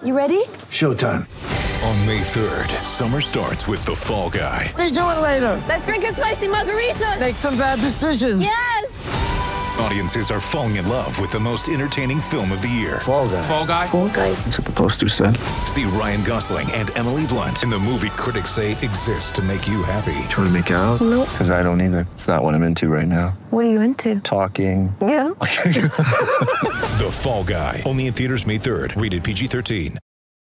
You ready? Showtime. On May 3rd, summer starts with The Fall Guy. Let's do it later. Let's drink a spicy margarita. Make some bad decisions. Yes. Audiences are falling in love with the most entertaining film of the year. Fall Guy. Fall Guy? Fall Guy. That's what the poster said. See Ryan Gosling and Emily Blunt in the movie critics say exists to make you happy. Trying to make it out? Nope. Because I don't either. It's not what I'm into right now. What are you into? Talking. Yeah. The Fall Guy. Only in theaters May 3rd. Rated PG-13.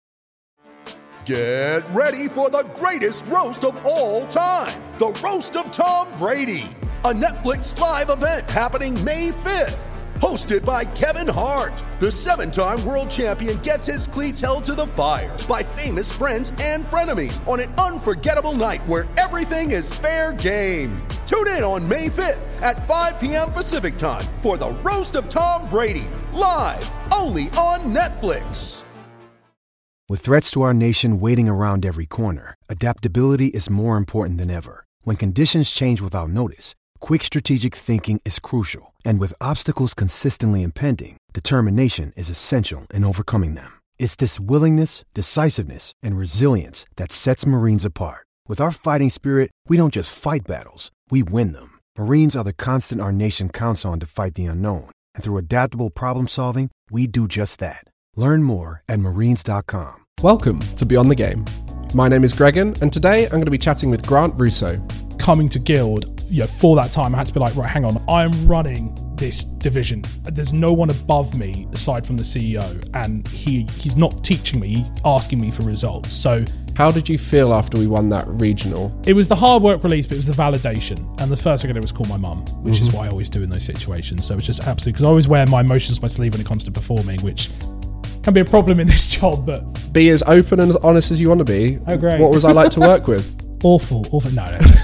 Get ready for the greatest roast of all time. The Roast of Tom Brady. A Netflix live event happening May 5th. Hosted by Kevin Hart. The 7-time world champion gets his cleats held to the fire by famous friends and frenemies on an unforgettable night where everything is fair game. Tune in on May 5th at 5 p.m. Pacific time for the Roast of Tom Brady. Live only on Netflix. With threats to our nation waiting around every corner, adaptability is more important than ever. When conditions change without notice, quick strategic thinking is crucial. And with obstacles consistently impending, determination is essential in overcoming them. It's this willingness, decisiveness, and resilience that sets Marines apart. With our fighting spirit, we don't just fight battles, we win them. Marines are the constant our nation counts on to fight the unknown. And through adaptable problem solving, we do just that. Learn more at marines.com. Welcome to Beyond the Game. My name is Gregan, and today I'm going to be chatting with Grant Russo. Coming to Guild, for that time, I had to be like, right, hang on, I'm running this division. There's no one above me aside from the CEO, and he's not teaching me, he's asking me for results. So how did you feel after we won that regional? It was the hard work release, but it was the validation. And the first thing I did was call my mum, which is what I always do in those situations. So it's just absolutely, because I always wear my emotions on my sleeve when it comes to performing, which can be a problem in this job, but... Be as open and as honest as you want to be. Oh, great. What was I like to work with? Awful. No.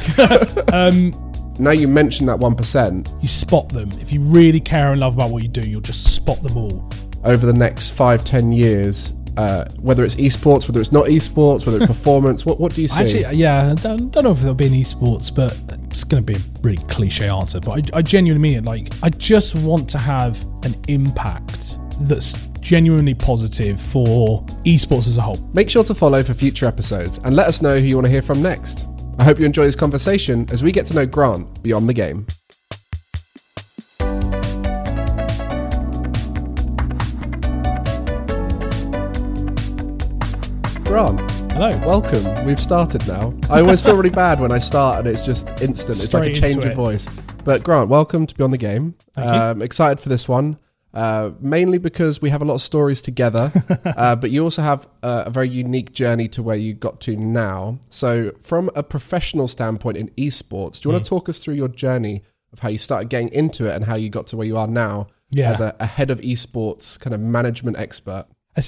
Now you mentioned that 1%. You spot them. If you really care and love about what you do, you'll just spot them all. Over the next 5-10 years, whether it's esports, whether it's not esports, whether it's performance, what do you see? Actually, I don't know if there'll be an esports, but it's going to be a really cliche answer. But I genuinely mean it. Like, I just want to have an impact that's genuinely positive for esports as a whole. Make sure to follow for future episodes and let us know who you want to hear from next. I hope you enjoy this conversation as we get to know Grant beyond the game. Grant. Hello. Welcome. We've started now. I always feel really bad when I start and it's just instant. It's like a change of voice. But Grant, welcome to Beyond the Game. Excited for this one. Mainly because we have a lot of stories together, but you also have a very unique journey to where you got to now. So from a professional standpoint in esports, do you want to talk us through your journey of how you started getting into it and how you got to where you are now as a head of esports kind of management expert?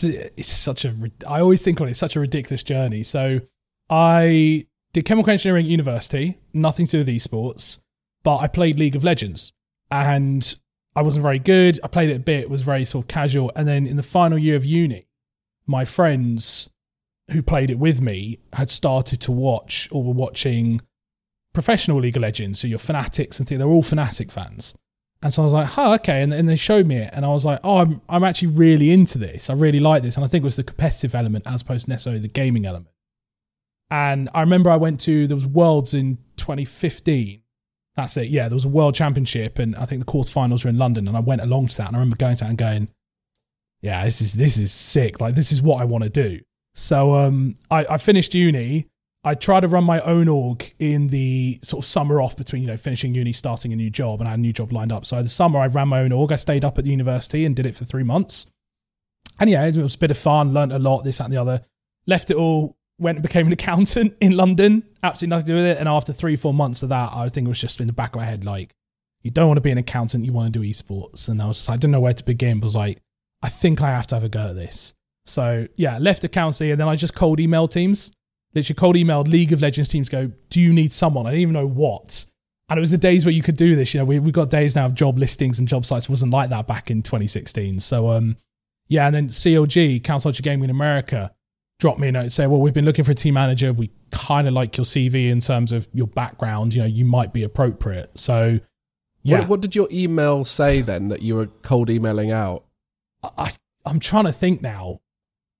I always think on it, it's such a ridiculous journey. So I did chemical engineering at university, nothing to do with esports, but I played League of Legends and I wasn't very good. I played it a bit, was very sort of casual. And then in the final year of uni, my friends who played it with me had started to watch or were watching professional League of Legends. So your Fanatics and things, they're all Fnatic fans. And so I was like, okay. And they showed me it. And I was like, I'm actually really into this. I really like this. And I think it was the competitive element as opposed to necessarily the gaming element. And I remember there was Worlds in 2015. That's it. Yeah, there was a world championship, and I think the quarterfinals were in London, and I went along to that, and I remember going to that and going, "Yeah, this is sick. Like, this is what I want to do." So, I finished uni. I tried to run my own org in the sort of summer off between finishing uni, starting a new job, and I had a new job lined up. So the summer I ran my own org. I stayed up at the university and did it for 3 months, and yeah, it was a bit of fun. Learned a lot, this, that, and the other. Left it all. Went and became an accountant in London. Absolutely nothing to do with it. And after 3-4 months of that, I think it was just in the back of my head, like, you don't want to be an accountant, you want to do esports. And I was just, I didn't know where to begin, but I was like, I think I have to have a go at this. So yeah, left accountancy, and then I just cold emailed teams. Literally cold emailed League of Legends teams, go, do you need someone? I didn't even know what. And it was the days where you could do this. We've got days now of job listings and job sites. It wasn't like that back in 2016. So yeah, and then CLG, Council Gaming in America, drop me a note and say, well, we've been looking for a team manager. We kind of like your CV in terms of your background. You might be appropriate. So, yeah. What did your email say then that you were cold emailing out? I'm trying to think now.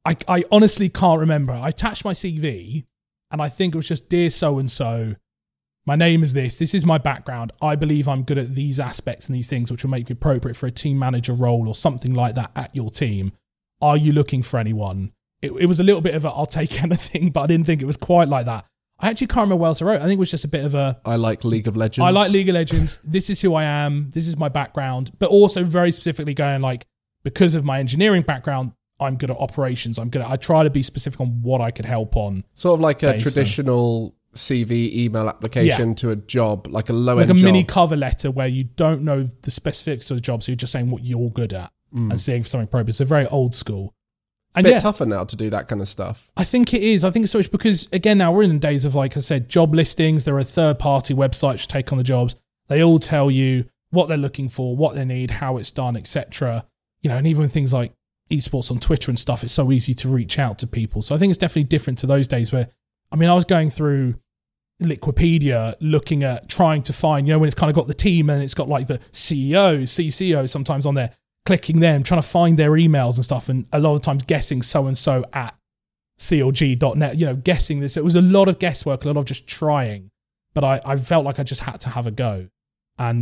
I honestly can't remember. I attached my CV and I think it was just, dear so-and-so, my name is this is my background. I believe I'm good at these aspects and these things which will make me appropriate for a team manager role or something like that at your team. Are you looking for anyone? It was a little bit of a, I'll take anything, but I didn't think it was quite like that. I actually can't remember what else I wrote. I think it was just a bit of a... I like League of Legends. I like League of Legends. This is who I am. This is my background. But also very specifically going like, because of my engineering background, I'm good at operations. I try to be specific on what I could help on. Sort of like a traditional CV email application to a job, like a low-end job. Like a mini cover letter where you don't know the specifics of the job, so you're just saying what you're good at and seeing for something appropriate. So very old school. It's a bit tougher now to do that kind of stuff. I think it is. I think it's so much because, again, now we're in the days of, like I said, job listings. There are third-party websites to take on the jobs. They all tell you what they're looking for, what they need, how it's done, etc. You know, and even things like esports on Twitter and stuff, it's so easy to reach out to people. So I think it's definitely different to those days where, I mean, I was going through Liquipedia looking at trying to find, you know, when it's kind of got the team and it's got like the CEO, CCO sometimes on there, clicking them, trying to find their emails and stuff, and a lot of times guessing so-and-so at CLG.net, you know, guessing this. It was a lot of guesswork, a lot of just trying, but I felt like I just had to have a go. And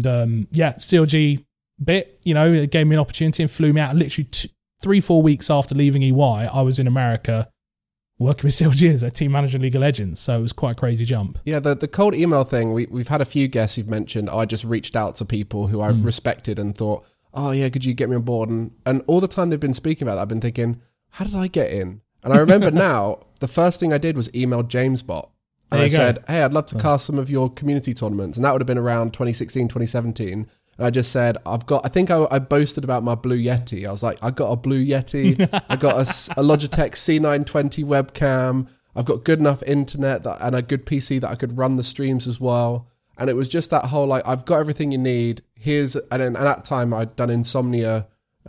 CLG bit, you know, it gave me an opportunity and flew me out. Literally 3-4 weeks after leaving EY, I was in America working with CLG as a team manager in League of Legends. So it was quite a crazy jump. Yeah, the cold email thing, we've had a few guests you've mentioned. I just reached out to people who I respected and thought, oh yeah, could you get me on board? And all the time they've been speaking about that, I've been thinking, how did I get in? And I remember now, the first thing I did was email JamesBot. And I said, hey, I'd love to cast some of your community tournaments. And that would have been around 2016, 2017. And I just said, I boasted about my Blue Yeti. I was like, I got a Blue Yeti. I got a Logitech C920 webcam. I've got good enough internet and a good PC that I could run the streams as well. And it was just that whole, like, I've got everything you need. And at that time I'd done Insomnia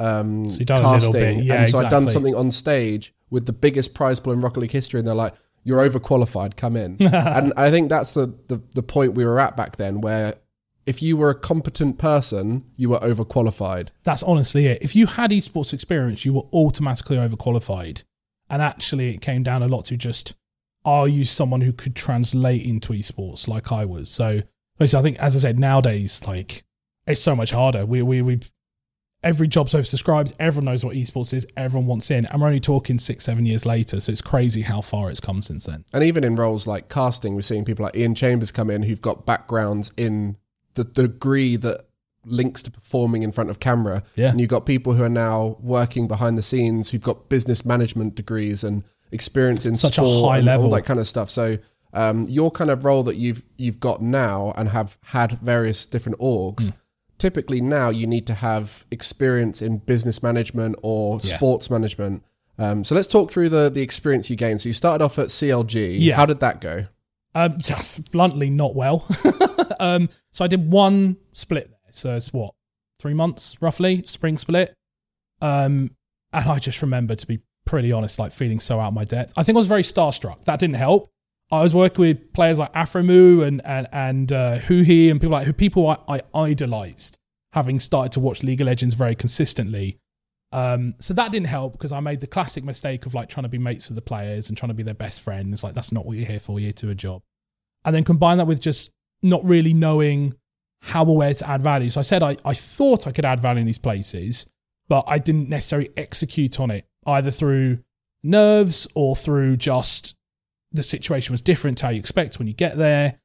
casting. Yeah, and so I'd done something on stage with the biggest prize pool in Rocket League history. And they're like, you're overqualified, come in. And I think that's the point we were at back then, where if you were a competent person, you were overqualified. That's honestly it. If you had esports experience, you were automatically overqualified. And actually it came down a lot to just, are you someone who could translate into esports like I was? So basically, I think, as I said, nowadays, like, it's so much harder. We every job's oversubscribed. Everyone knows what esports is. Everyone wants in. And we're only talking 6-7 years later. So it's crazy how far it's come since then. And even in roles like casting, we're seeing people like Ian Chambers come in who've got backgrounds in the degree that links to performing in front of camera. Yeah. And you've got people who are now working behind the scenes who've got business management degrees and experience in such sport a high and level, all that kind of stuff. So your kind of role that you've got now and have had various different orgs, typically now you need to have experience in business management or sports management. So let's talk through the experience you gained. So you started off at CLG. Yeah. How did that go? Bluntly, not well. So I did one split there. So it's 3 months roughly, spring split. And I just remember, to be pretty honest, like feeling so out of my depth. I think I was very starstruck. That didn't help. I was working with players like Afromu and Huhi and people I idolized, having started to watch League of Legends very consistently. So that didn't help because I made the classic mistake of like trying to be mates with the players and trying to be their best friend. It's like, that's not what you're here for. You're here to do a job. And then combine that with just not really knowing how or where to add value. So I said I thought I could add value in these places, but I didn't necessarily execute on it, either through nerves or through just the situation was different to how you expect when you get there.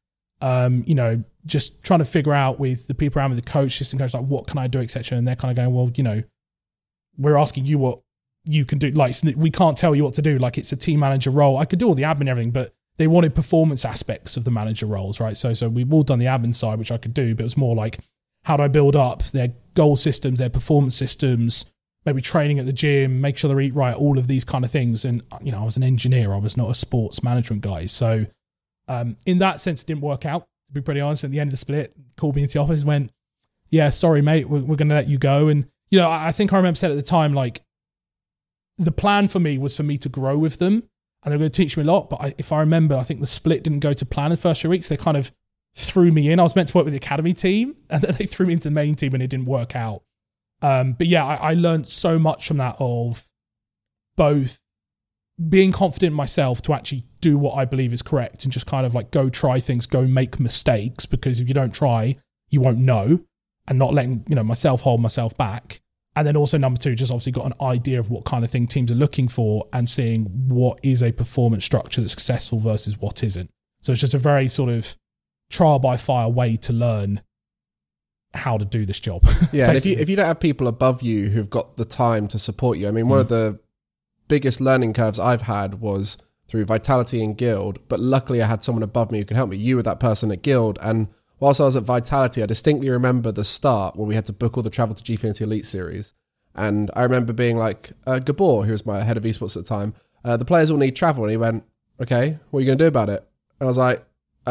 Just trying to figure out with the people around me, the coach, assistant coach, like, what can I do, etc. And they're kind of going, well, you know, we're asking you what you can do. Like, we can't tell you what to do. Like, it's a team manager role. I could do all the admin and everything, but they wanted performance aspects of the manager roles, right? So we've all done the admin side, which I could do, but it was more like, how do I build up their goal systems, their performance systems, maybe training at the gym, make sure they eat right, all of these kind of things. And, you know, I was an engineer. I was not a sports management guy. So in that sense, it didn't work out, to be pretty honest. At the end of the split, called me into the office and went, yeah, sorry, mate, we're going to let you go. And, you know, I think I remember said at the time, like, the plan for me was for me to grow with them and they're going to teach me a lot. But if I remember, I think the split didn't go to plan in the first 3 weeks. They kind of threw me in. I was meant to work with the academy team and then they threw me into the main team and it didn't work out. But yeah, I learned so much from that, of both being confident in myself to actually do what I believe is correct and just kind of like go try things, go make mistakes, because if you don't try, you won't know, and not letting, myself hold myself back. And then also number 2, just obviously got an idea of what kind of thing teams are looking for and seeing what is a performance structure that's successful versus what isn't. So it's just a very sort of trial by fire way to learn how to do this job. Yeah, and if you don't have people above you who've got the time to support you, I mean, one of the biggest learning curves I've had was through Vitality and Guild, but luckily I had someone above me who could help me. You were that person at Guild, and whilst I was at Vitality, I distinctly remember the start where we had to book all the travel to Gfinity Elite Series, and I remember being like, Gabor, who was my head of esports at the time, the players all need travel, and he went, okay, what are you going to do about it? And I was like,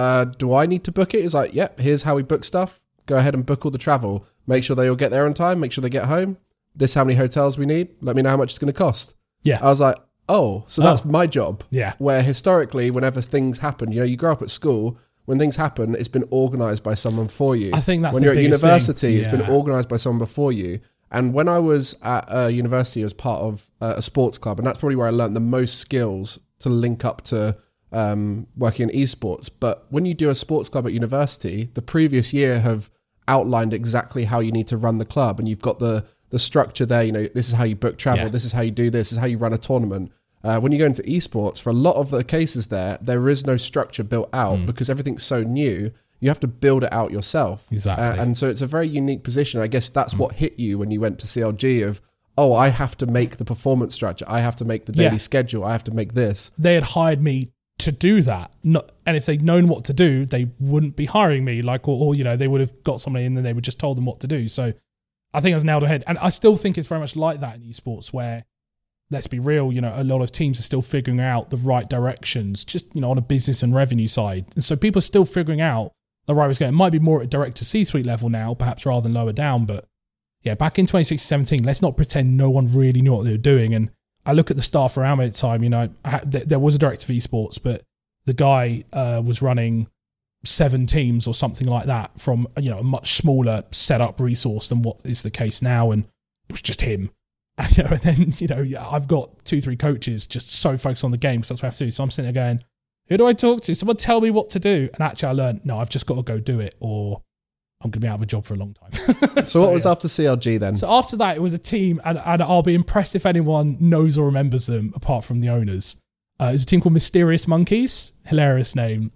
do I need to book it? He's like, yep, here's how we book stuff. Go ahead and book all the travel. Make sure they all get there on time. Make sure they get home. This is how many hotels we need. Let me know how much it's going to cost. Yeah. I was like, oh, so that's my job. Yeah. Where historically, whenever things happen, you grow up at school, when things happen, it's been organised by someone for you. I think that's when the you're at biggest university, thing. it's been organised by someone before you. And when I was at university, I was part of a sports club, and that's probably where I learned the most skills to link up to working in esports. But when you do a sports club at university, the previous year have outlined exactly how you need to run the club, and you've got the structure there. This is how you book travel, this is how you do this is how you run a tournament. When you go into esports, for a lot of the cases there is no structure built out because everything's so new. You have to build it out yourself. Exactly. And so it's a very unique position. I guess that's what hit you when you went to CLG of, oh, I have to make the performance structure, I have to make the daily schedule, I have to make this. They had hired me to do that, and if they'd known what to do, they wouldn't be hiring me. Or they would have got somebody in and they would just told them what to do. So I think that's nailed ahead, and I still think it's very much like that in esports, where, let's be real, a lot of teams are still figuring out the right directions, just on a business and revenue side, and so people are still figuring out the right way to go. It might be more at director C-suite level now, perhaps rather than lower down, but yeah, back in 2016-17, let's not pretend no one really knew what they were doing. And I look at the staff around me at the time, there was a director of esports, but the guy was running 7 teams or something like that from, a much smaller setup resource than what is the case now. And it was just him. And, and then, I've got 2-3 coaches just so focused on the game because that's what I have to do. So I'm sitting there going, who do I talk to? Someone tell me what to do. And actually I learned, no, I've just got to go do it, or I'm going to be out of a job for a long time. So what was after CLG then? So after that, it was a team, and I'll be impressed if anyone knows or remembers them apart from the owners. It's a team called Mysterious Monkeys. Hilarious name.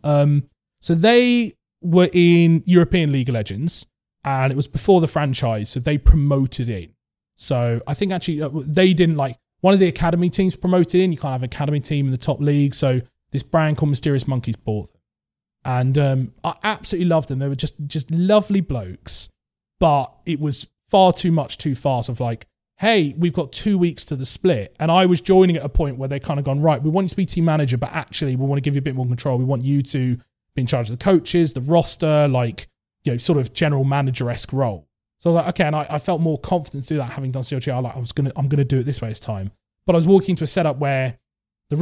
So they were in European League of Legends, and it was before the franchise, so they promoted in. So I think actually they didn't one of the academy teams promoted in. You can't have an academy team in the top league. So this brand called Mysterious Monkeys bought them. And I absolutely loved them. They were just lovely blokes, but it was far too much too fast of hey, we've got 2 weeks to the split. And I was joining at a point where they kind of gone, right, we want you to be team manager, but actually we want to give you a bit more control. We want you to be in charge of the coaches, the roster, sort of general manager-esque role. So I was okay, and I felt more confident to do that having done CLG. I'm gonna do it this way this time. But I was walking into a setup where the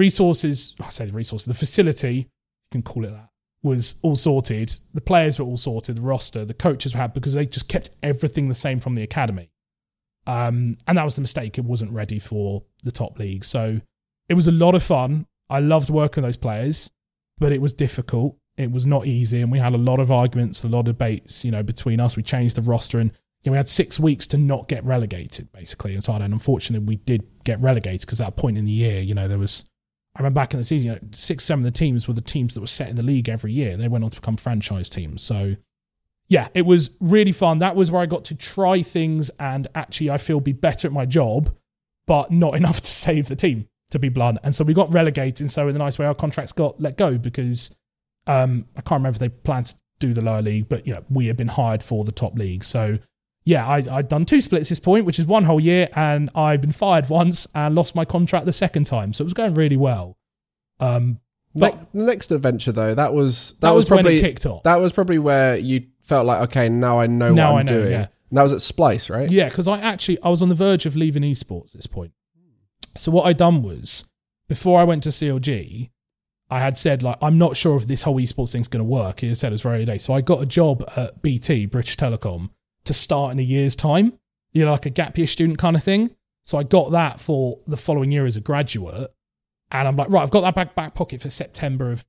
the facility, you can call it that, was all sorted. The players were all sorted, the roster, the coaches were happy because they just kept everything the same from the academy. And that was the mistake. It wasn't ready for the top league. So it was a lot of fun. I loved working with those players, but it was difficult. It was not easy. And we had a lot of arguments, a lot of debates, between us. We changed the roster, and we had 6 weeks to not get relegated, basically. And unfortunately, we did get relegated because at that point in the year, there was, I remember back in the season, 6-7 of the teams were the teams that were set in the league every year. They went on to become franchise teams. So yeah, it was really fun. That was where I got to try things and actually I feel be better at my job, but not enough to save the team, to be blunt. And so we got relegated. And so in the nice way, our contracts got let go because I can't remember if they planned to do the lower league, but we had been hired for the top league. So yeah, I'd done 2 splits at this point, which is 1 whole year, and I've been fired once and lost my contract the second time. So it was going really well. But the next adventure though, that was when probably it kicked off. That was probably where you felt like, okay, now I know what I'm doing. Yeah. And that was at Splice, right? Yeah, because I was on the verge of leaving esports at this point. So what I'd done was, before I went to CLG, I had said, I'm not sure if this whole esports thing's going to work. It said it was very early days. So I got a job at BT, British Telecom, to start in a year's time, like a gap year student kind of thing. So I got that for the following year as a graduate. And I'm like, right, I've got that back pocket for September of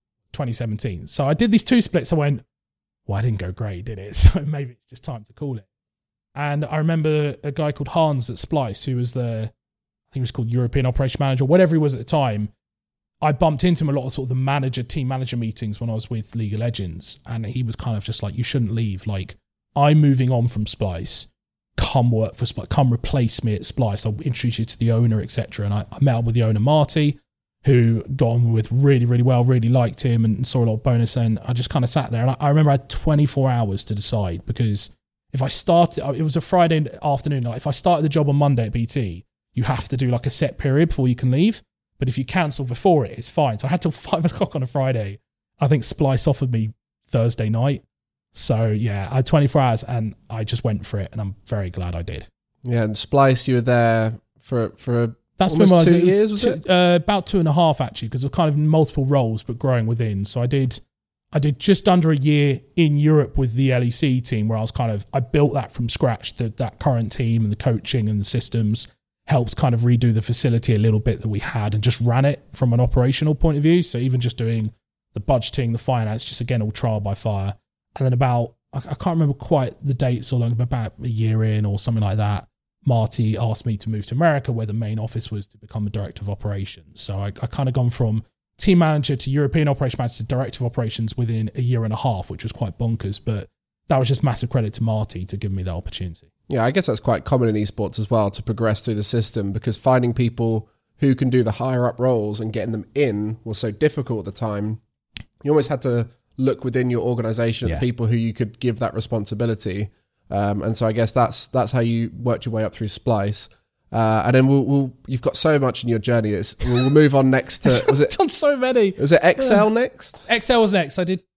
2017. So I did these 2 splits. I went, well, I didn't go great, did it? So maybe it's just time to call it. And I remember a guy called Hans at Splice, who was I think he was called European Operation Manager, whatever he was at the time. I bumped into him a lot of sort of the team manager meetings when I was with League of Legends. And he was kind of just like, you shouldn't leave. Like, I'm moving on from Splice. Come work for Splice. Come replace me at Splice. I'll introduce you to the owner, etc. And I met up with the owner, Marty, who got on with really, really well, really liked him and saw a lot of bonus. And I just kind of sat there. And I remember I had 24 hours to decide, because if I started, it was a Friday afternoon. Like, if I started the job on Monday at BT, you have to do like a set period before you can leave. But if you cancel before it, it's fine. So I had till 5 o'clock on a Friday. I think Splice offered me Thursday night. So yeah, I had 24 hours and I just went for it, and I'm very glad I did. Yeah, and Splice, you were there for that's almost 2 years, was it? About 2.5 actually, because of kind of multiple roles, but growing within. So I did just under a year in Europe with the LEC team, where I built that from scratch, that current team and the coaching and the systems, helped kind of redo the facility a little bit that we had and just ran it from an operational point of view. So even just doing the budgeting, the finance, just again, all trial by fire. And then I can't remember quite the dates, or like about a year in or something like that, Marty asked me to move to America, where the main office was, to become a director of operations. So I kind of gone from team manager to European operation manager to director of operations within a year and a half, which was quite bonkers. But that was just massive credit to Marty to give me that opportunity. Yeah, I guess that's quite common in esports as well, to progress through the system, because finding people who can do the higher up roles and getting them in was so difficult at the time. You almost had to look within your organization at the people who you could give that responsibility. And so I guess that's how you worked your way up through Splice. And then you've got so much in your journey. We'll move on next to, was it done so many? Was it XL next? XL was next. I did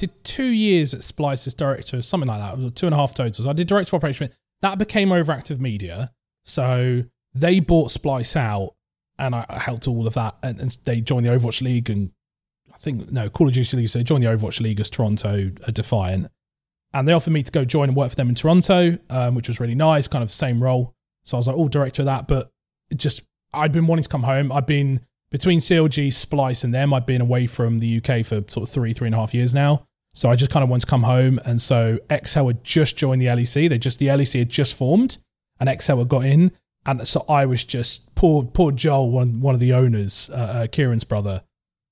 2 years at Splice as director, something like that. It was 2.5 totals. I did director of operations. That became Overactive Media. So they bought Splice out, and I helped all of that. And they joined the Overwatch League, and Call of Duty League. So they joined the Overwatch League as Toronto Defiant. And they offered me to go join and work for them in Toronto, which was really nice, kind of same role. So I was like, director of that. But I'd been wanting to come home. I'd been between CLG, Splice, and them. I'd been away from the UK for sort of 3.5 years now. So I just kind of wanted to come home. And so XL had just joined the LEC. The LEC had just formed, and XL had got in. And so I was just, poor Joel, one of the owners, Kieran's brother,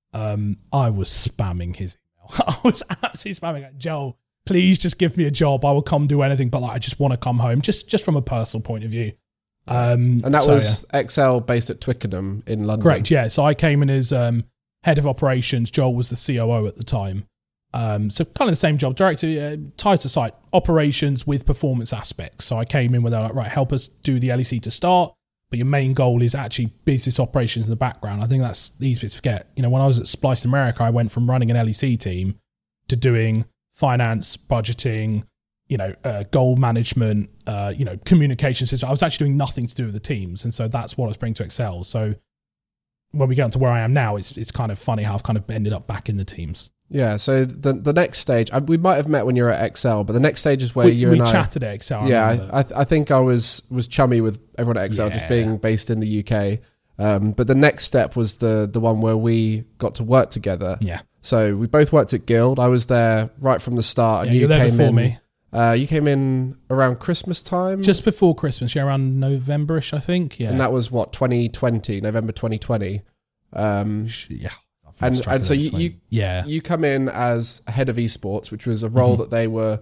I was spamming his email. I was absolutely spamming it. Joel, please just give me a job. I will come do anything, but I just want to come home, just from a personal point of view. And that was XL based at Twickenham in London. Correct, yeah. So I came in as head of operations. Joel was the COO at the time. So kind of the same job, director, ties to site, operations with performance aspects. So I came in with help us do the LEC to start, but your main goal is actually business operations in the background. I think that's the easiest to forget. When I was at Splice America, I went from running an LEC team to doing finance, budgeting, goal management, communication system. I was actually doing nothing to do with the teams. And so that's what I was bringing to Excel. So when we get to where I am now, it's kind of funny how I've kind of ended up back in the teams. Yeah, so the next stage, we might have met when you were at XL, but the next stage is where you and I... We chatted at XL. I think I was chummy with everyone at XL, just being based in the UK. But the next step was the one where we got to work together. Yeah. So we both worked at Guild. I was there right from the start. And you were there before me. You came in around Christmas time? Just before Christmas, around November-ish, I think. Yeah. And that was what, 2020, November 2020? Yeah. And so you come in as head of esports, which was a role that they were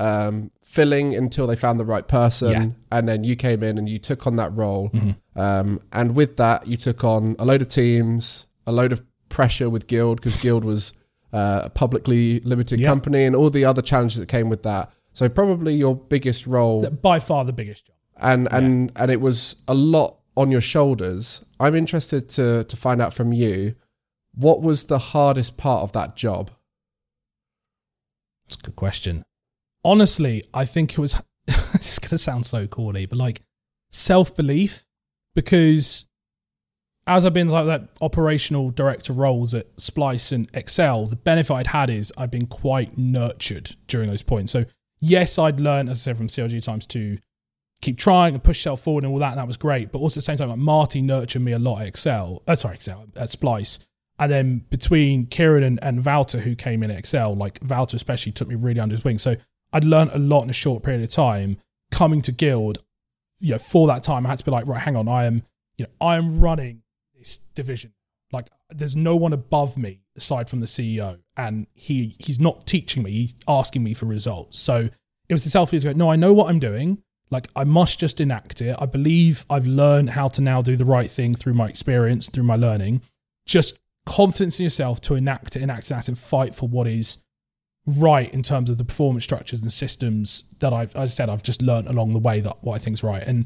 filling until they found the right person, and then you came in and you took on that role, and with that you took on a load of teams, a load of pressure with Guild, because Guild was a publicly limited company, and all the other challenges that came with that. So probably your biggest role, by far the biggest job, and it was a lot on your shoulders. I'm interested to find out from you, what was the hardest part of that job? That's a good question. Honestly, I think it was, it's going to sound so corny, but self-belief, because as I've been that operational director roles at Splice and Excel, the benefit I'd had is I've been quite nurtured during those points. So yes, I'd learned, as I said, from CLG times to keep trying and push yourself forward and all that. And that was great. But also at the same time, like Marty nurtured me a lot at at Splice. And then between Kieran and Wouter, who came in at Excel, like Wouter especially took me really under his wing. So I'd learned a lot in a short period of time. Coming to Guild, for that time, I had to be like, right, hang on, I am running this division. Like, there's no one above me aside from the CEO, and he's not teaching me; he's asking me for results. So it was the self-belief to go, no, I know what I'm doing. Like, I must just enact it. I believe I've learned how to now do the right thing through my experience, through my learning. Just confidence in yourself to enact it, and fight for what is right in terms of the performance structures and systems that I've just learned along the way, that what I think is right. And,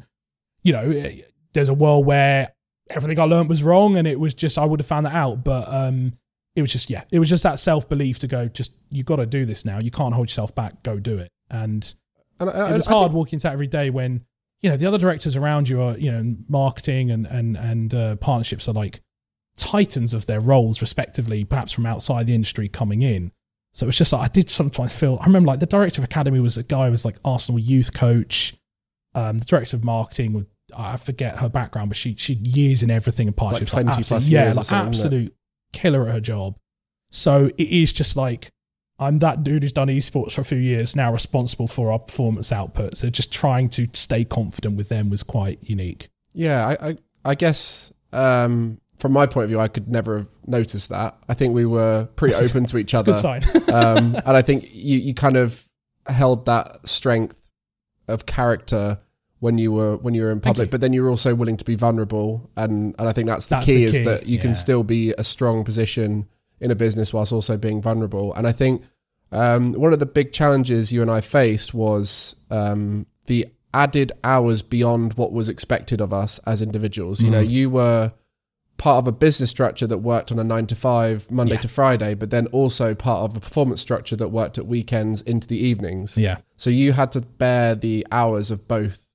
there's a world where everything I learned was wrong, and it was just, I would have found that out. But it was just that self-belief to go, just, you got to do this now. You can't hold yourself back. Go do it. And it was hard walking into that every day when, the other directors around you are, marketing and partnerships are like titans of their roles respectively, perhaps from outside the industry coming in. So it was just like, I did sometimes feel, I remember like the director of academy was a guy who was like Arsenal youth coach. The director of marketing, I forget her background, but she years in everything and partnerships. Like 20 plus years. Like absolute killer at her job. So it is just like, I'm that dude who's done esports for a few years now, responsible for our performance output. So just trying to stay confident with them was quite unique. Yeah, I guess from my point of view, I could never have noticed that. I think we were pretty open to each other. It's a good sign. And I think you kind of held that strength of character when you were in public, but then you were also willing to be vulnerable. And I think that's the key. Is that you can still be a strong position in a business whilst also being vulnerable. And I think one of the big challenges you and I faced was the added hours beyond what was expected of us as individuals. You were part of a business structure that worked on a 9 to 5 Monday to Friday, but then also part of a performance structure that worked at weekends into the evenings. Yeah. So you had to bear the hours of both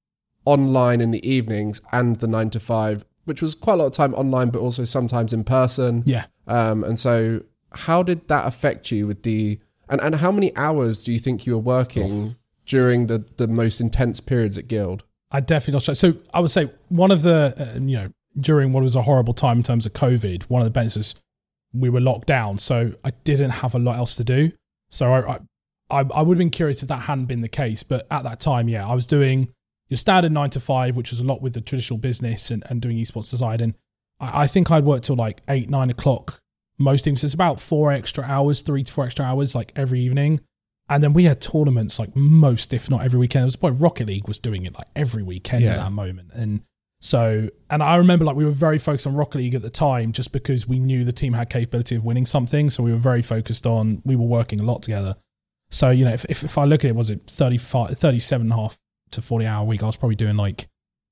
online in the evenings and the 9 to 5, which was quite a lot of time online, but also sometimes in person. Yeah. And so how did that affect you with and how many hours do you think you were working during the most intense periods at Guild? I definitely lost track. So I would say one of the, during what was a horrible time in terms of COVID, one of the benefits was we were locked down. So I didn't have a lot else to do. So I would have been curious if that hadn't been the case. But at that time, I was doing your standard 9 to 5, which was a lot with the traditional business and doing esports design. And I think I'd worked till like 8, 9 o'clock most evenings. So it's about 3 to 4 extra hours, like every evening. And then we had tournaments like most, if not every weekend. There was a point Rocket League was doing it like every weekend at that moment. And I remember like we were very focused on Rocket League at the time just because we knew the team had capability of winning something. So we were very focused on, we were working a lot together. So, if I look at it, was it 37.5 to 40 hour week? I was probably doing like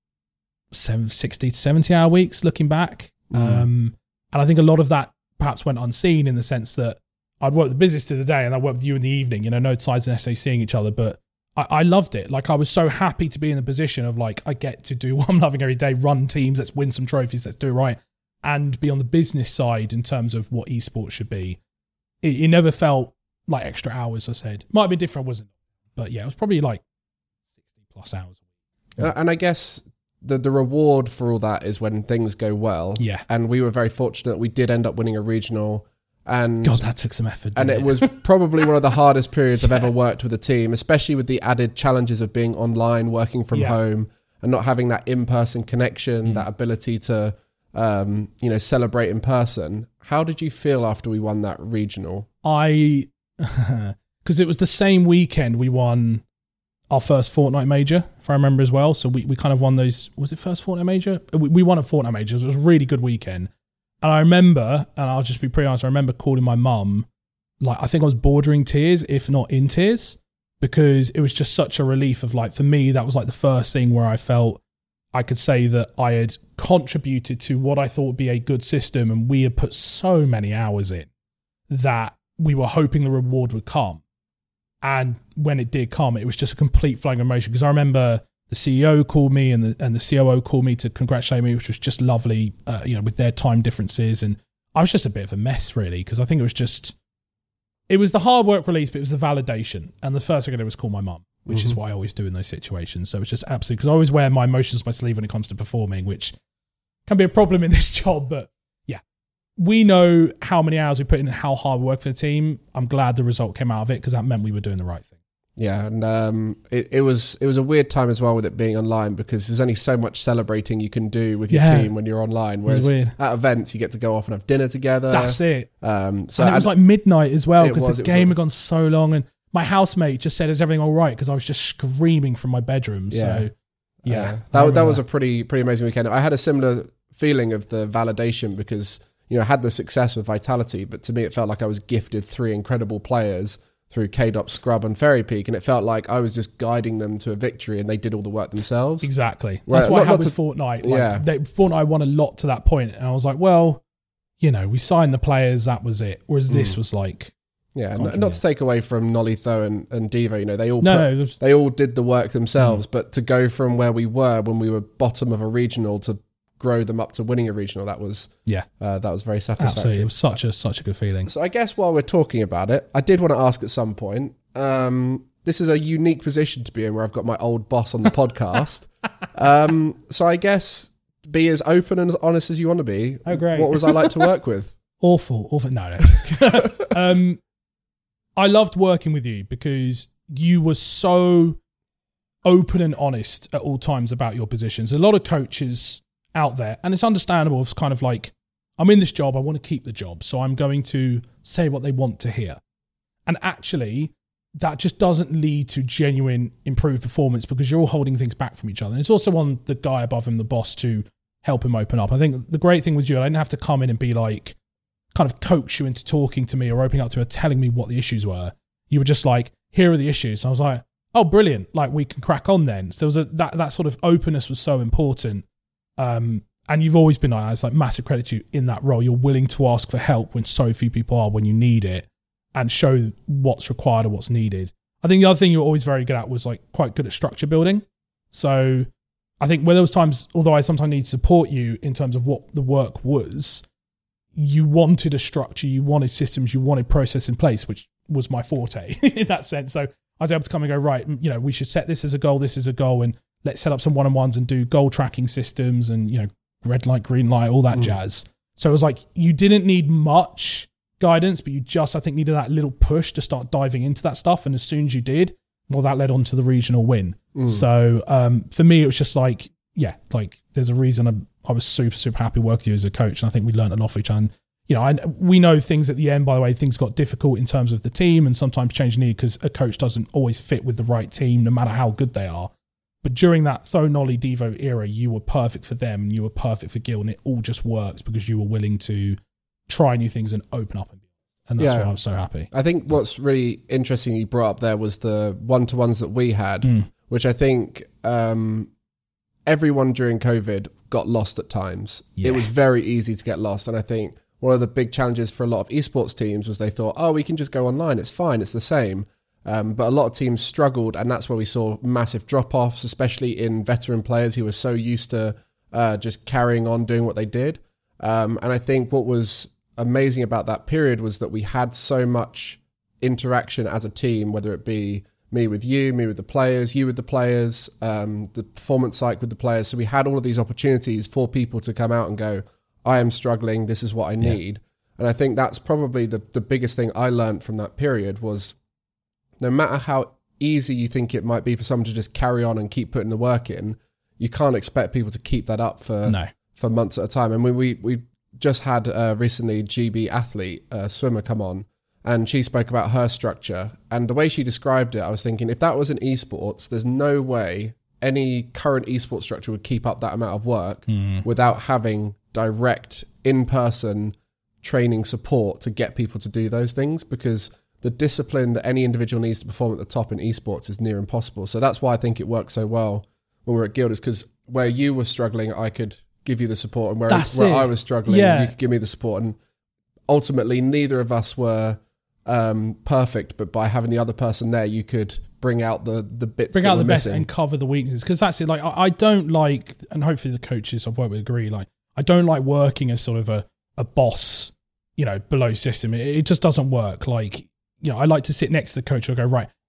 60 to 70 hour weeks looking back. And I think a lot of that perhaps went unseen in the sense that I'd work the business to the day and I'd work with you in the evening, no sides necessarily seeing each other, but I loved it. Like I was so happy to be in the position of like, I get to do what I'm loving every day, run teams, let's win some trophies, let's do it right. And be on the business side in terms of what esports should be. It never felt like extra hours, I said. Might have been different, wasn't it? But yeah, it was probably like 60 plus hours. And I guess the reward for all that is when things go well. Yeah. And we were very fortunate. We did end up winning a regional. And God, that took some effort. And it was probably one of the hardest periods I've ever worked with a team, especially with the added challenges of being online, working from home, and not having that in-person connection, that ability to, celebrate in person. How did you feel after we won that regional? Because it was the same weekend we won our first Fortnite major, if I remember as well. So we kind of won those, was it first Fortnite major? We won a Fortnite major. It was a really good weekend. And I remember, and I'll just be pretty honest, I remember calling my mum, like I think I was bordering tears, if not in tears, because it was just such a relief of like, for me, that was like the first thing where I felt I could say that I had contributed to what I thought would be a good system, and we had put so many hours in that we were hoping the reward would come. And when it did come, it was just a complete flowing emotion, because I remember the CEO called me and the COO called me to congratulate me, which was just lovely, with their time differences. And I was just a bit of a mess, really, because I think it was the hard work release, but it was the validation. And the first thing I did was call my mum. which is what I always do in those situations. So it's just absolutely, because I always wear my emotions on my sleeve when it comes to performing, which can be a problem in this job. But yeah, we know how many hours we put in and how hard we work for the team. I'm glad the result came out of it because that meant we were doing the right thing. Yeah, and it was a weird time as well with it being online, because there's only so much celebrating you can do with your team when you're online. Whereas at events, you get to go off and have dinner together. That's it. So and it was like midnight as well, because the game had gone so long. And my housemate just said, "Is everything all right?" Because I was just screaming from my bedroom. So that was a pretty amazing weekend. I had a similar feeling of the validation because I had the success with Vitality, but to me it felt like I was gifted 3 incredible players through KDOP, Scrub and Fairy Peak, and it felt like I was just guiding them to a victory and they did all the work themselves. Exactly. That's what I had with Fortnite. Fortnite won a lot to that point, and I was like, well, we signed the players, that was it. Whereas this was like... Yeah, not to take away from Nolitho and Devo, they all did the work themselves, but to go from where we were when we were bottom of a regional to grow them up to winning a regional, that was very satisfactory. Absolutely, it was such a good feeling. So I guess while we're talking about it, I did want to ask at some point, this is a unique position to be in where I've got my old boss on the podcast. So I guess be as open and as honest as you want to be. Oh, great. What was I like to work with? Awful. No. I loved working with you because you were so open and honest at all times about your positions. A lot of coaches out there, and it's understandable, it's kind of like, I'm in this job, I want to keep the job, so I'm going to say what they want to hear. And actually, that just doesn't lead to genuine improved performance because you're all holding things back from each other. And it's also on the guy above him, the boss, to help him open up. I think the great thing was I didn't have to come in and be like, kind of coach you into talking to me or opening up to me or telling me what the issues were. You were just like, here are the issues. And I was like, oh, brilliant. Like, we can crack on then. So there was that sort of openness was so important. And you've always been like, it's like massive credit to you in that role. You're willing to ask for help when so few people are when you need it and show what's required or what's needed. I think the other thing you were always very good at was like quite good at structure building. So I think where there was times, although I sometimes need to support you in terms of what the work was, you wanted a structure, you wanted systems, you wanted process in place, which was my forte in that sense. So I was able to come and go, right, we should set this as a goal, and let's set up some one-on-ones and do goal tracking systems and, red light, green light, all that jazz. So it was like, you didn't need much guidance, but you just, I think, needed that little push to start diving into that stuff. And as soon as you did, well, that led on to the regional win. So for me, it was just like, there's a reason I was super, super happy working with you as a coach. And I think we learned a lot from each other. And, we know things at the end, by the way, things got difficult in terms of the team and sometimes change need because a coach doesn't always fit with the right team, no matter how good they are. But during that Tho Nolly Devo era, you were perfect for them and you were perfect for Gil, and it all just worked because you were willing to try new things and open up. And that's why I was so happy. I think what's really interesting you brought up there was the one-to-ones that we had, which I think everyone during COVID got lost at times. It was very easy to get lost. And I think one of the big challenges for a lot of esports teams was they thought, oh, we can just go online. It's fine. It's the same. But a lot of teams struggled, and that's where we saw massive drop-offs, especially in veteran players who were so used to just carrying on doing what they did. And I think what was amazing about that period was that we had so much interaction as a team, whether it be me with you, me with the players, you with the players, the performance psych with the players. So we had all of these opportunities for people to come out and go, I am struggling, this is what I need. And I think that's probably the biggest thing I learned from that period was no matter how easy you think it might be for someone to just carry on and keep putting the work in, you can't expect people to keep that up for months at a time. And we just had recently GB athlete, swimmer, come on, and she spoke about her structure. And the way she described it, I was thinking, if that was in esports, there's no way any current esports structure would keep up that amount of work without having direct in-person training support to get people to do those things, because the discipline that any individual needs to perform at the top in esports is near impossible. So that's why I think it worked so well when we were at Guild, is because where you were struggling, I could give you the support, and where I was struggling, you could give me the support. And ultimately, neither of us were perfect, but by having the other person there, you could bring out the bits that were missing and cover the weaknesses. Because that's it. Like, I don't like, and hopefully the coaches I've worked with agree, like, I don't like working as sort of a boss, below system. It just doesn't work. Like, I like to sit next to the coach and go, right,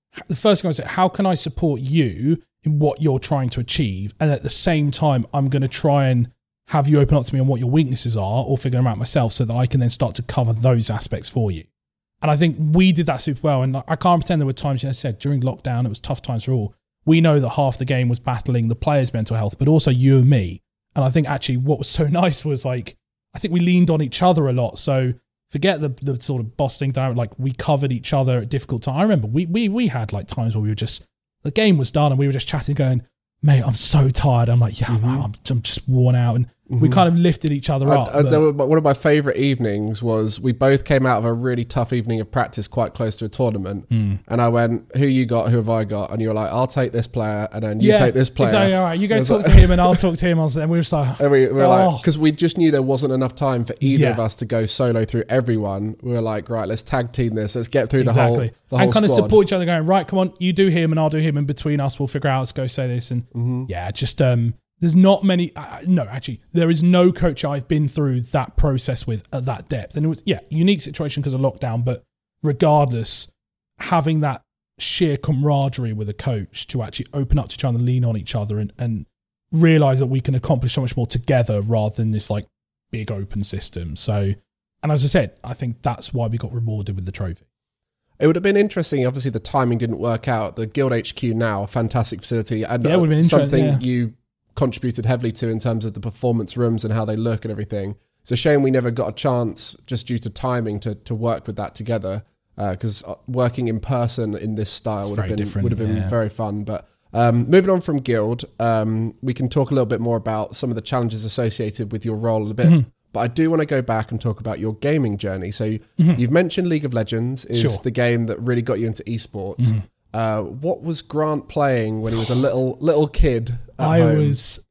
the first thing I say, how can I support you in what you're trying to achieve? And at the same time, I'm going to try and have you open up to me on what your weaknesses are or figure them out myself so that I can then start to cover those aspects for you. And I think we did that super well. And I can't pretend there were times, I said, during lockdown, it was tough times for all. We know that half the game was battling the players' mental health, but also you and me. And I think actually what was so nice was like, I think we leaned on each other a lot. So forget the sort of boss thing down, like we covered each other at difficult times. I remember we had like times where we were just, the game was done and we were just chatting going, mate, I'm so tired. I'm like, yeah, I'm just worn out. And we kind of lifted each other up. One of my favourite evenings was we both came out of a really tough evening of practice quite close to a tournament. And I went, who you got? Who have I got? And you were like, I'll take this player. And then you take this player. Exactly, all right, you go talk to him and I'll talk to him. And we were just like, we were like, because we just knew there wasn't enough time for either of us to go solo through everyone. We were like, right, let's tag team this. Let's get through the whole and kind squad. Of support each other going, right, come on, you do him and I'll do him. And between us, we'll figure out, let's go say this. And just, there's not many, no, actually, there is no coach I've been through that process with at that depth. And it was, unique situation because of lockdown, but regardless, having that sheer camaraderie with a coach to actually open up to each other and lean on each other and realize that we can accomplish so much more together rather than this like big open system. So, and as I said, I think that's why we got rewarded with the trophy. It would have been interesting. Obviously, the timing didn't work out. The Guild HQ now, a fantastic facility, and it would have been something you contributed heavily to in terms of the performance rooms and how they look and everything. It's a shame we never got a chance, just due to timing, to work with that together. Because working in person in this style would have been very fun. But moving on from Guild, we can talk a little bit more about some of the challenges associated with your role a bit. But I do want to go back and talk about your gaming journey. So you've mentioned League of Legends is the game that really got you into esports. What was Grant playing when he was a little kid at home? Was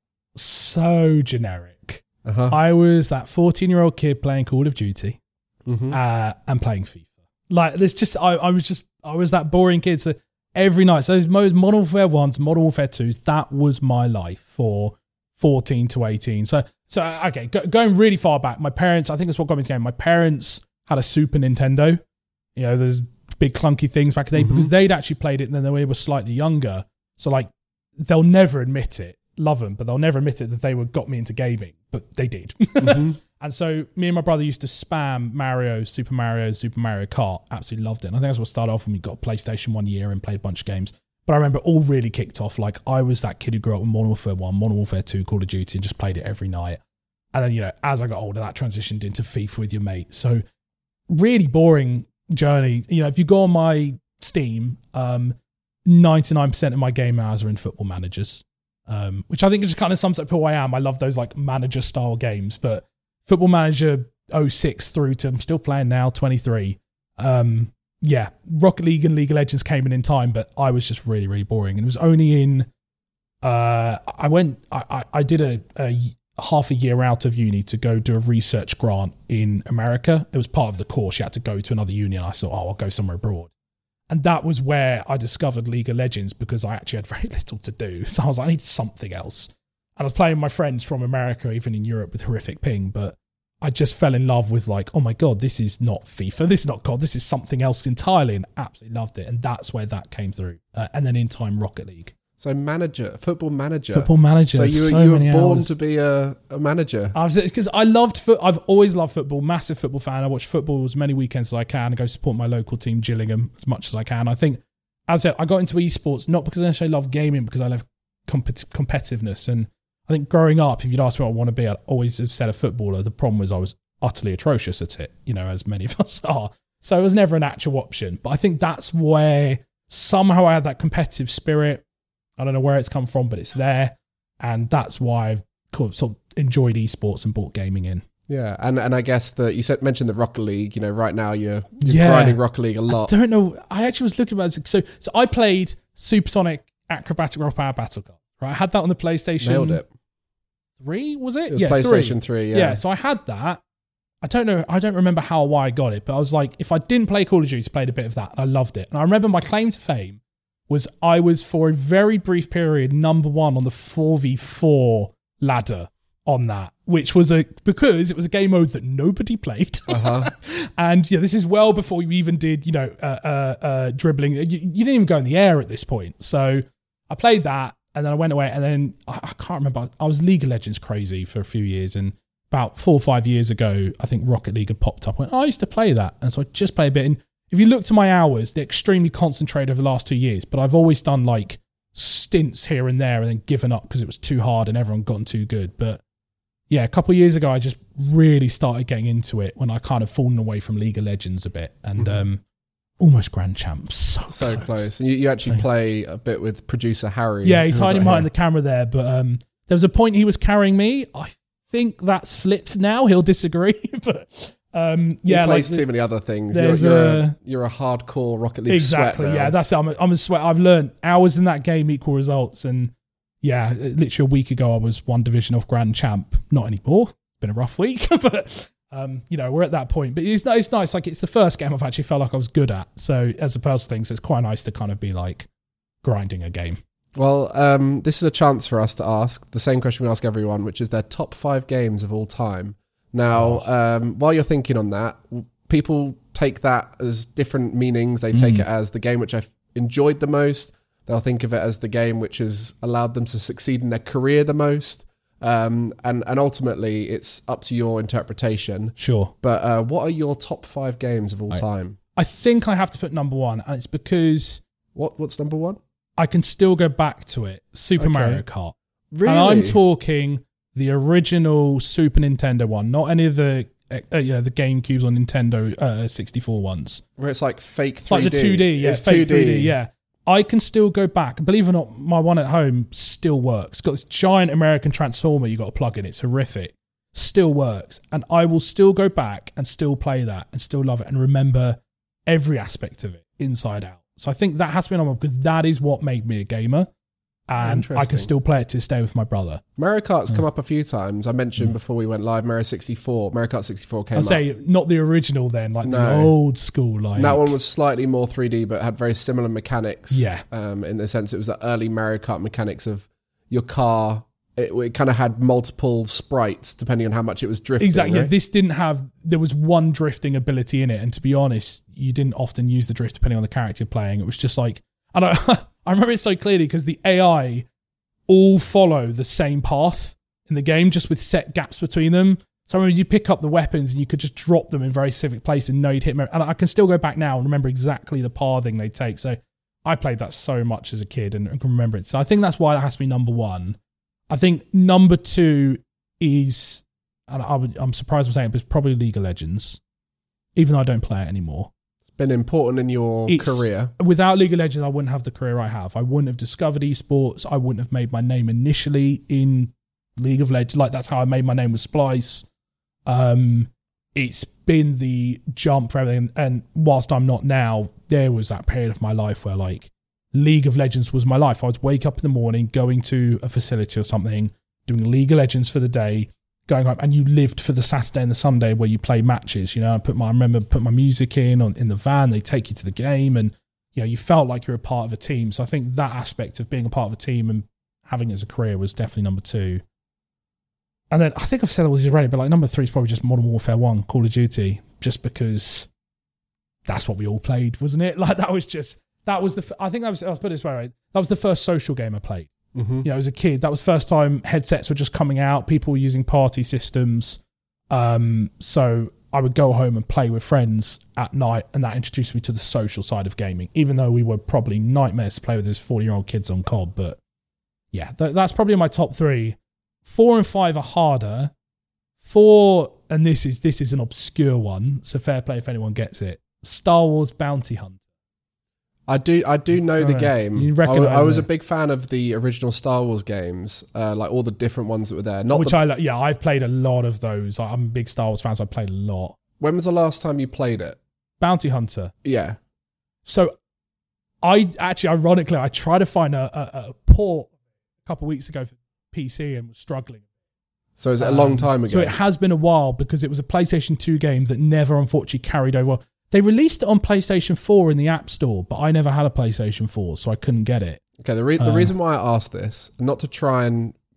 so generic. I was that 14-year-old kid playing Call of Duty and playing FIFA. Like there's just I was that boring kid. So every night, so those Modern Warfare 1s, Modern Warfare 2s, that was my life for 14 to 18. So okay, going really far back, my parents, I think that's what got me into the game. My parents had a Super Nintendo. You know, there's big clunky things back in the day because they'd actually played it and then they were slightly younger. So like, they'll never admit it. Love them, but they'll never admit it that they got me into gaming, but they did. And so me and my brother used to spam Super Mario Kart. Absolutely loved it. And I think that's what started off when we got a PlayStation 1 year and played a bunch of games. But I remember it all really kicked off. Like I was that kid who grew up with Modern Warfare 1, Modern Warfare 2, Call of Duty, and just played it every night. And then, you know, as I got older, that transitioned into FIFA with your mate. So really boring journey. You know, if you go on my Steam, 99% of my game hours are in Football Managers, which I think just kind of sums up who I am. I love those like manager style games, but Football Manager 06 through to I'm still playing now, 23. Rocket League and League of Legends came in time, but I was just really, really boring. And it was only in I did a half a year out of uni to go do a research grant in America. It was part of the course. You had to go to another uni, and I thought, I'll go somewhere abroad. And that was where I discovered League of Legends because I actually had very little to do. So I was like, I need something else. And I was playing with my friends from America, even in Europe, with horrific ping. But I just fell in love with like, oh my God, this is not FIFA. This is not COD. This is something else entirely, and absolutely loved it. And that's where that came through. And then in time, Rocket League. So Football Manager. So you were born to be a manager. Because I loved I've always loved football, massive football fan. I watch football as many weekends as I can and go support my local team, Gillingham, as much as I can. I think, as I said, I got into esports, not because I necessarily love gaming, because I love competitiveness. And I think growing up, if you'd asked me what I want to be, I'd always have said a footballer. The problem was I was utterly atrocious at it, you know, as many of us are. So it was never an actual option. But I think that's where somehow I had that competitive spirit. I don't know where it's come from, but it's there. And that's why I've sort of enjoyed esports and brought gaming in. Yeah, and I guess that you mentioned the Rocket League. You know, right now you're grinding Rocket League a lot. I don't know. I actually was looking at it. So I played Supersonic Acrobatic Rock Power Battle Card. Right, I had that on the PlayStation. Nailed it. 3, was it? It was PlayStation 3, Yeah, so I had that. I don't know. I don't remember how or why I got it, but I was like, if I didn't play Call of Duty, I played a bit of that, and I loved it. And I remember my claim to fame was I was, for a very brief period, number one on the 4v4 ladder on that, which was because it was a game mode that nobody played. And this is well before you even did, dribbling. You didn't even go in the air at this point. So I played that, and then I went away, and then I can't remember. I was League of Legends crazy for a few years, and about 4 or 5 years ago, I think Rocket League had popped up. I went, I used to play that. And so I just played a bit. And if you look to my hours, they're extremely concentrated over the last 2 years, but I've always done like stints here and there and then given up because it was too hard and everyone gotten too good. But yeah, a couple of years ago, I just really started getting into it when I kind of fallen away from League of Legends a bit, and almost Grand Champ. So close. And you actually play a bit with producer Harry. Yeah, he's hiding behind the camera there. But there was a point he was carrying me. I think that's flipped now. He'll disagree, but he plays too many other things. You're a hardcore Rocket League sweat now. Yeah, that's it. I'm a sweat. I've learned hours in that game equal results, and yeah, literally a week ago I was 1 division off Grand Champ. Not anymore. It's been a rough week, but we're at that point. But it's nice. Like, it's the first game I've actually felt like I was good at. So as a personal thing, so it's quite nice to kind of be like grinding a game. Well, this is a chance for us to ask the same question we ask everyone, which is their top 5 games of all time. Now, while you're thinking on that, people take that as different meanings. They take it as the game which I've enjoyed the most. They'll think of it as the game which has allowed them to succeed in their career the most. And ultimately, it's up to your interpretation. Sure. But what are your top 5 games of all time? I think I have to put number 1, and it's because... What's number 1? I can still go back to it. Super Mario Kart. Really? And I'm talking the original Super Nintendo one, not any of the the GameCubes on Nintendo 64 ones. Where it's like fake 3D. It's like the 2D, yeah, it's fake 3D, yeah. I can still go back. Believe it or not, my one at home still works. It's got this giant American transformer you got to plug in. It's horrific. Still works. And I will still go back and still play that and still love it and remember every aspect of it inside out. So I think that has to be number 1 because that is what made me a gamer. And I can still play it to stay with my brother. Mario Kart's come up a few times. I mentioned before we went live, Mario Kart 64 came up. I'd say not the original then, like the old school. Like that one was slightly more 3D, but had very similar mechanics. Yeah. In the sense it was the early Mario Kart mechanics of your car. It kind of had multiple sprites depending on how much it was drifting. Exactly. Right? Yeah, this didn't have... There was one drifting ability in it, and to be honest, you didn't often use the drift depending on the character you're playing. It was just like... I remember it so clearly because the AI all follow the same path in the game, just with set gaps between them. So I remember you pick up the weapons and you could just drop them in very specific places and know you'd hit them. And I can still go back now and remember exactly the pathing they take. So I played that so much as a kid and can remember it. So I think that's why that has to be number 1. I think number 2 is, and I'm surprised I'm saying it, but it's probably League of Legends, even though I don't play it anymore. Been important in your career. Without League of Legends, I wouldn't have the career I have. I wouldn't have discovered esports. I wouldn't have made my name initially in League of Legends. Like, that's how I made my name with Splice. It's been the jump for everything. And whilst I'm not now, there was that period of my life where like League of Legends was my life. I would wake up in the morning, going to a facility or something, doing League of Legends for the day, going home, and you lived for the Saturday and the Sunday where you play matches. I remember putting my music in the van. They take you to the game, and you felt like you're a part of a team. So I think that aspect of being a part of a team and having it as a career was definitely number 2. And then I think I've said all these already, but like number 3 is probably just Modern Warfare 1, Call of Duty, just because that's what we all played, wasn't it? Like I think that was, I'll put it this way, right? That was the first social game I played. Mm-hmm. As a kid, that was the first time headsets were just coming out. People were using party systems. So I would go home and play with friends at night, and that introduced me to the social side of gaming, even though we were probably nightmares to play with those 40-year-old kids on COD. But yeah, that's probably my top 3. 4 and 5 are harder. 4, and this is an obscure one, so fair play if anyone gets it. Star Wars Bounty Hunter. I do know the game. You recognise I was a big fan of the original Star Wars games, like all the different ones that were there. I've played a lot of those. I'm a big Star Wars fan, so I played a lot. When was the last time you played it? Bounty Hunter. Yeah. So ironically, I tried to find a port a couple of weeks ago for PC and was struggling. So is it a long time ago? So it has been a while because it was a PlayStation 2 game that never unfortunately carried over. They released it on PlayStation 4 in the App Store, but I never had a PlayStation 4, so I couldn't get it. Okay, the reason why I asked this, not to try and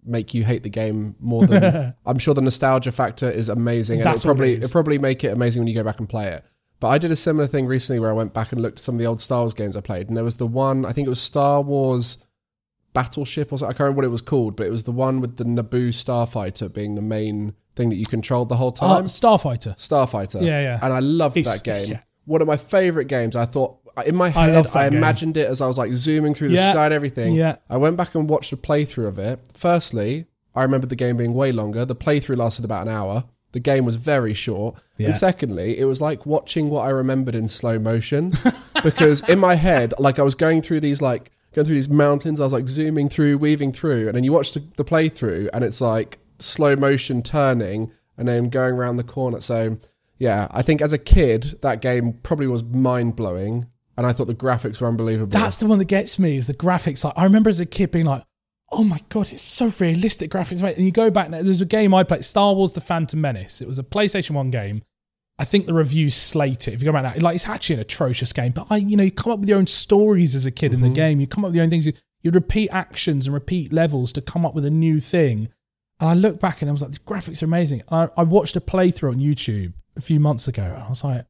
make you hate the game more than I'm sure the nostalgia factor is amazing, and it'll probably make it amazing when you go back and play it. But I did a similar thing recently where I went back and looked at some of the old Star Wars games I played, and there was the one, I think it was Star Wars Battleship or something, I can't remember what it was called, but it was the one with the Naboo Starfighter being the main thing that you controlled the whole time. Starfighter. Yeah. And I loved that game. Yeah. One of my favourite games. I thought, in my head, I imagined it as I was like zooming through the sky and everything. Yeah. I went back and watched a playthrough of it. Firstly, I remembered the game being way longer. The playthrough lasted about an hour. The game was very short. Yeah. And secondly, it was like watching what I remembered in slow motion. Because in my head, like I was going through these mountains, I was like zooming through, weaving through, and then you watch the playthrough and it's like slow motion turning and then going around the corner. So yeah, I think as a kid, that game probably was mind-blowing, and I thought the graphics were unbelievable. That's the one that gets me, is the graphics. Like, I remember as a kid being like, oh my God, it's so realistic graphics. And you go back now, there's a game I played, Star Wars The Phantom Menace. It was a PlayStation 1 game. I think the reviews slate it. If you go back now, like, it's actually an atrocious game, but you come up with your own stories as a kid in the game. You come up with your own things. You repeat actions and repeat levels to come up with a new thing. And I look back and I was like, the graphics are amazing. I watched a playthrough on YouTube a few months ago, and I was like,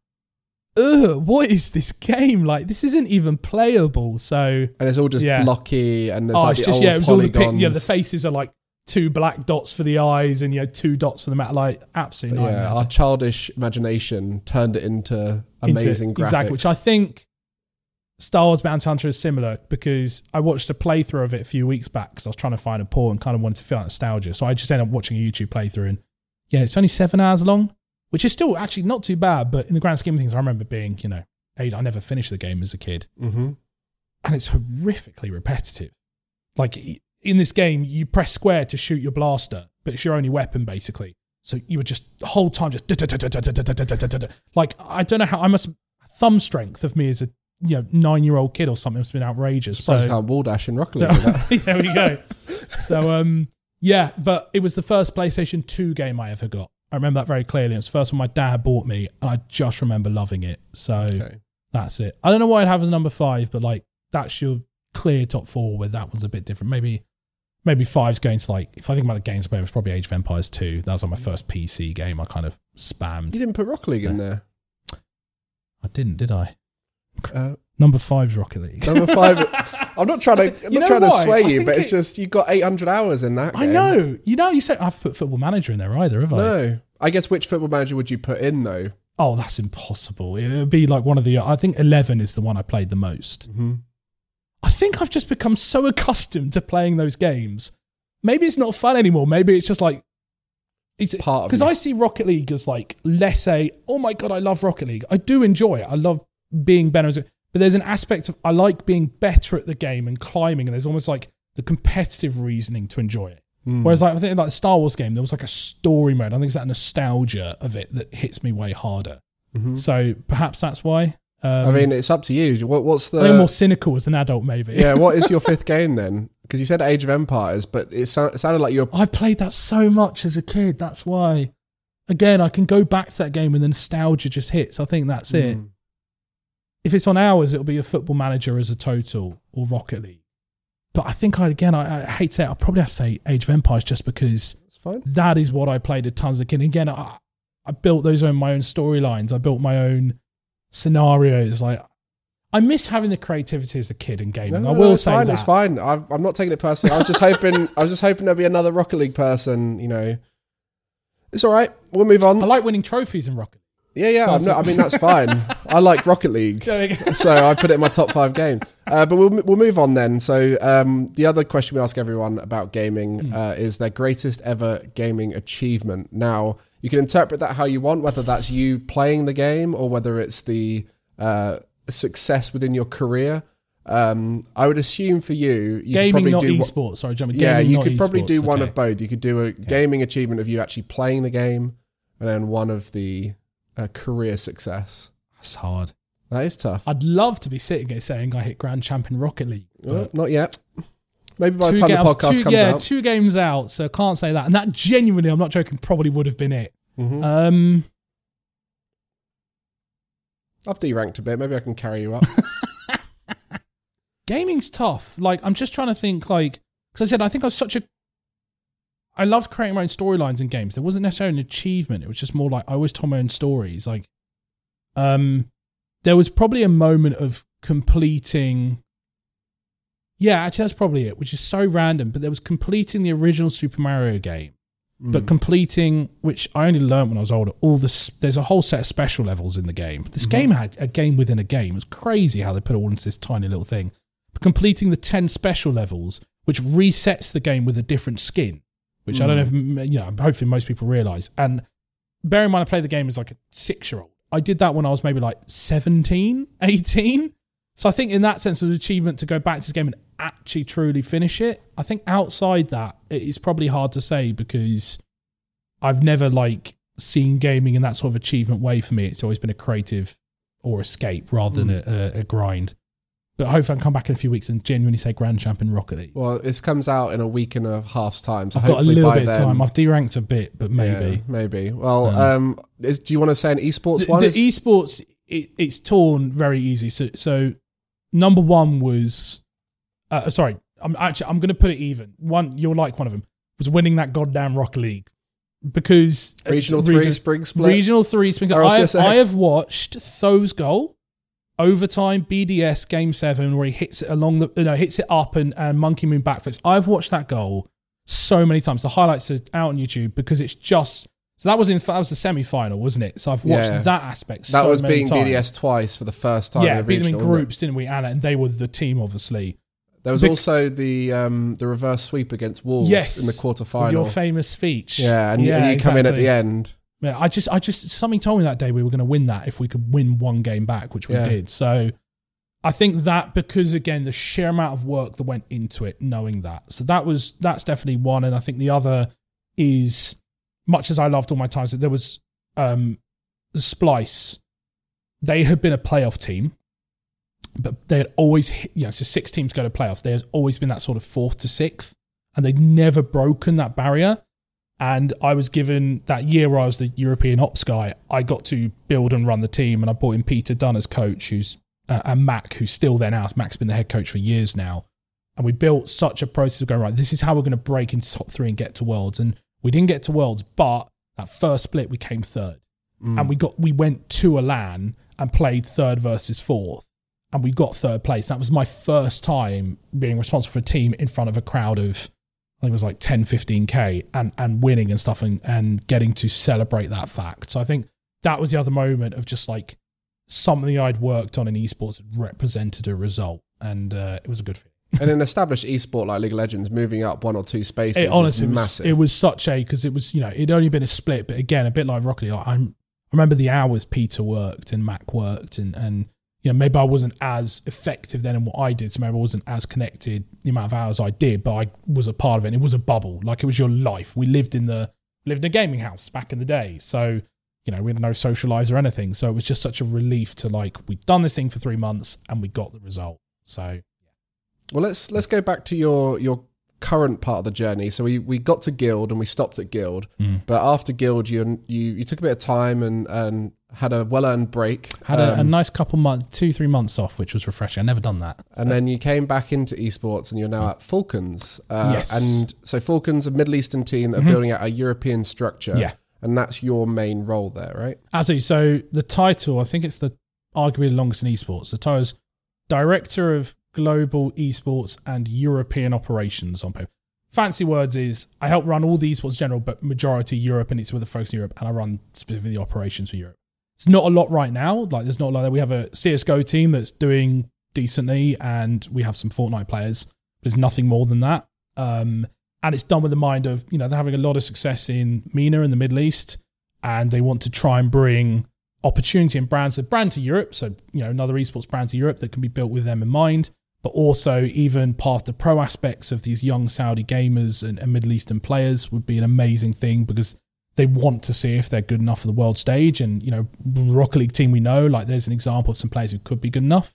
ugh, what is this game? Like, this isn't even playable. So, and it's all just blocky, and there's like it's the just, old it was polygons. all the faces are like 2 black dots for the eyes and 2 dots for the mouth. Like, absolutely nightmare. Our childish imagination turned it into amazing graphics. Exactly, which I think Star Wars Bounty Hunter is similar, because I watched a playthrough of it a few weeks back because I was trying to find a port and kind of wanted to feel like nostalgia. So I just ended up watching a YouTube playthrough, and it's only 7 hours long, which is still actually not too bad, but in the grand scheme of things, I remember being, 8. I never finished the game as a kid. Mm-hmm. And it's horrifically repetitive. Like, in this game, you press square to shoot your blaster, but it's your only weapon, basically. So you were just, the whole time, just... Like, I don't know how... thumb strength of me as a 9-year-old kid or something must have been outrageous. I can't wall dash in Rocket League. There we go. So, but it was the first PlayStation 2 game I ever got. I remember that very clearly. It was the first one my dad bought me, and I just remember loving it. So That's it. I don't know why I'd have as number 5, but like, that's your clear top 4, where that was a bit different. Maybe 5's going to, like, if I think about the games I played, it was probably Age of Empires 2. That was like my first PC game I kind of spammed. You didn't put Rocket League in there? I didn't, did I? Number 5's Rocket League. Number 5. I'm not trying to sway you, but it's just you got 800 hours in that game. I know. You said I've put Football Manager in there either, have I? No. I guess which Football Manager would you put in though? Oh, that's impossible. It would be like one of the... I think 11 is the one I played the most. Mm-hmm. I think I've just become so accustomed to playing those games. Maybe it's not fun anymore. Maybe it's just like... It's part of because I see Rocket League as like less oh my God, I love Rocket League. I do enjoy it. I love being better. But there's an aspect of I like being better at the game and climbing, and there's almost like the competitive reasoning to enjoy it. Whereas like I think like the Star Wars game, there was like a story mode. I think it's that nostalgia of it that hits me way harder. Mm-hmm. So perhaps that's why. I mean, it's up to you. What's the... I'm more cynical as an adult, maybe. Yeah, what is your 5th game then? Because you said Age of Empires, but it sounded like you're... I played that so much as a kid. That's why. Again, I can go back to that game and the nostalgia just hits. I think that's it. If it's on hours, it'll be a Football Manager as a total or Rocket League. But I think, I hate to say it, I'll probably have to say Age of Empires just because that is what I played a tons of kid. Again, I built my own storylines. I built my own scenarios. Like, I miss having the creativity as a kid in gaming. I will say that. It's fine. I'm not taking it personally. I was just hoping there'd be another Rocket League person. It's all right. We'll move on. I like winning trophies in Rocket League. Yeah. That's fine. I like Rocket League, so I put it in my top 5 games. But we'll move on then. So the other question we ask everyone about gaming is their greatest ever gaming achievement. Now, you can interpret that how you want, whether that's you playing the game or whether it's the success within your career. I would assume for you gaming, could probably not do esports. Sorry, Jeremy. Yeah, you could probably do one of both. You could do a gaming achievement of you actually playing the game, and then one of the career success. That's hard. That is tough. I'd love to be sitting here saying I hit Grand Champion Rocket League. Not yet. Maybe by the time the podcast comes out. 2 games out, so can't say that. And that genuinely, I'm not joking, probably would have been it. Mm-hmm. I've deranked a bit. Maybe I can carry you up. Gaming's tough. Like, I'm just trying to think, like, because I said, I think I was such a I loved creating my own storylines in games. There wasn't necessarily an achievement. It was just more like I always told my own stories. Like, there was probably a moment of completing. Yeah, actually, that's probably it, which is so random. But there was completing the original Super Mario game, but completing, which I only learned when I was older. There's a whole set of special levels in the game. This game had a game within a game. It was crazy how they put it all into this tiny little thing. But completing the 10 special levels, which resets the game with a different skin, which I don't know if, hopefully most people realise. And bear in mind, I played the game as like a 6-year-old. I did that when I was maybe like 17, 18. So I think in that sense, it was an achievement to go back to this game and actually truly finish it. I think outside that, it's probably hard to say because I've never like seen gaming in that sort of achievement way for me. It's always been a creative or escape rather than a grind. But hopefully I can come back in a few weeks and genuinely say Grand Champ in Rocket League. Well, this comes out in a week and a half's time. So I've got a little bit of time. I've deranked a bit, but maybe. Yeah, maybe. Well, do you want to say an esports one? The esports, it's torn very easy. So number one was... I'm going to put it even. One, you'll like one of them, was winning that goddamn Rocket League. Because... Regional 3 Spring Split. Regional 3 Spring Split. I have watched Tho's goal... Overtime, BDS, Game 7, where he hits it hits it up and Monkey Moon backflips. I've watched that goal so many times. The highlights are out on YouTube because it's just... So that was the semi-final, wasn't it? So I've watched that aspect so many times. That was beating BDS twice for the first time. Yeah, beat them in groups, didn't we? And they were the team, obviously. There was also the reverse sweep against Wolves in the quarterfinal. Your famous speech. Yeah, and you come in at the end. Yeah, I just something told me that day we were going to win that if we could win one game back, which we did. So I think that because again the sheer amount of work that went into it, knowing that. So that's definitely one, and I think the other is much as I loved all my times. There was Splice. They had been a playoff team, but they had always so 6 teams go to playoffs. There has always been that sort of 4th to 6th, and they'd never broken that barrier. And I was given that year where I was the European ops guy, I got to build and run the team. And I brought in Peter Dunn as coach, and Mac, who's still there now. Mac's been the head coach for years now. And we built such a process of going, right, this is how we're going to break into top 3 and get to Worlds. And we didn't get to Worlds, but that first split, we came 3rd. And we went to a LAN and played 3rd versus 4th. And we got 3rd place. That was my first time being responsible for a team in front of a crowd of... I think it was like 10, 15K and winning and stuff and getting to celebrate that fact. So I think that was the other moment of just like something I'd worked on in esports had represented a result. And it was a good feeling. And an established esport like League of Legends, moving up 1 or 2 spaces honestly, is massive. It was such because it was, it'd only been a split. But again, a bit like Rocket League, I remember the hours Peter worked and Mac worked and maybe I wasn't as effective then in what I did, so maybe I wasn't as connected the amount of hours I did, but I was a part of it, and it was a bubble. Like, it was your life. We lived in a gaming house back in the day, so, we had no socialize or anything, so it was just such a relief to, like, we'd done this thing for 3 months, and we got the result, so... Well, let's go back to your current part of the journey. So we got to Guild, and we stopped at Guild, but after Guild, you took a bit of time and had a well-earned break. Had a nice couple months, 2-3 months off, which was refreshing. I've never done that. And then you came back into esports, and you're now at Falcons. Yes. And so Falcons, a Middle Eastern team that are building out a European structure. Yeah. And that's your main role there, right? Absolutely. So the title, I think it's arguably the longest in esports. The title is Director of Global Esports and European Operations on paper. Fancy words is I help run all the esports general, but majority Europe, and it's with a focus in Europe, and I run specifically the operations for Europe. It's not a lot right now. Like, there's not a lot. We have a CSGO team that's doing decently, and we have some Fortnite players. There's nothing more than that. And it's done with the mind of, they're having a lot of success in MENA in the Middle East, and they want to try and bring opportunity and brands, a brand to Europe. So, another esports brand to Europe that can be built with them in mind, but also even part of the pro aspects of these young Saudi gamers and Middle Eastern players would be an amazing thing because they want to see if they're good enough for the world stage. And, the Rocket League team we know, like, there's an example of some players who could be good enough.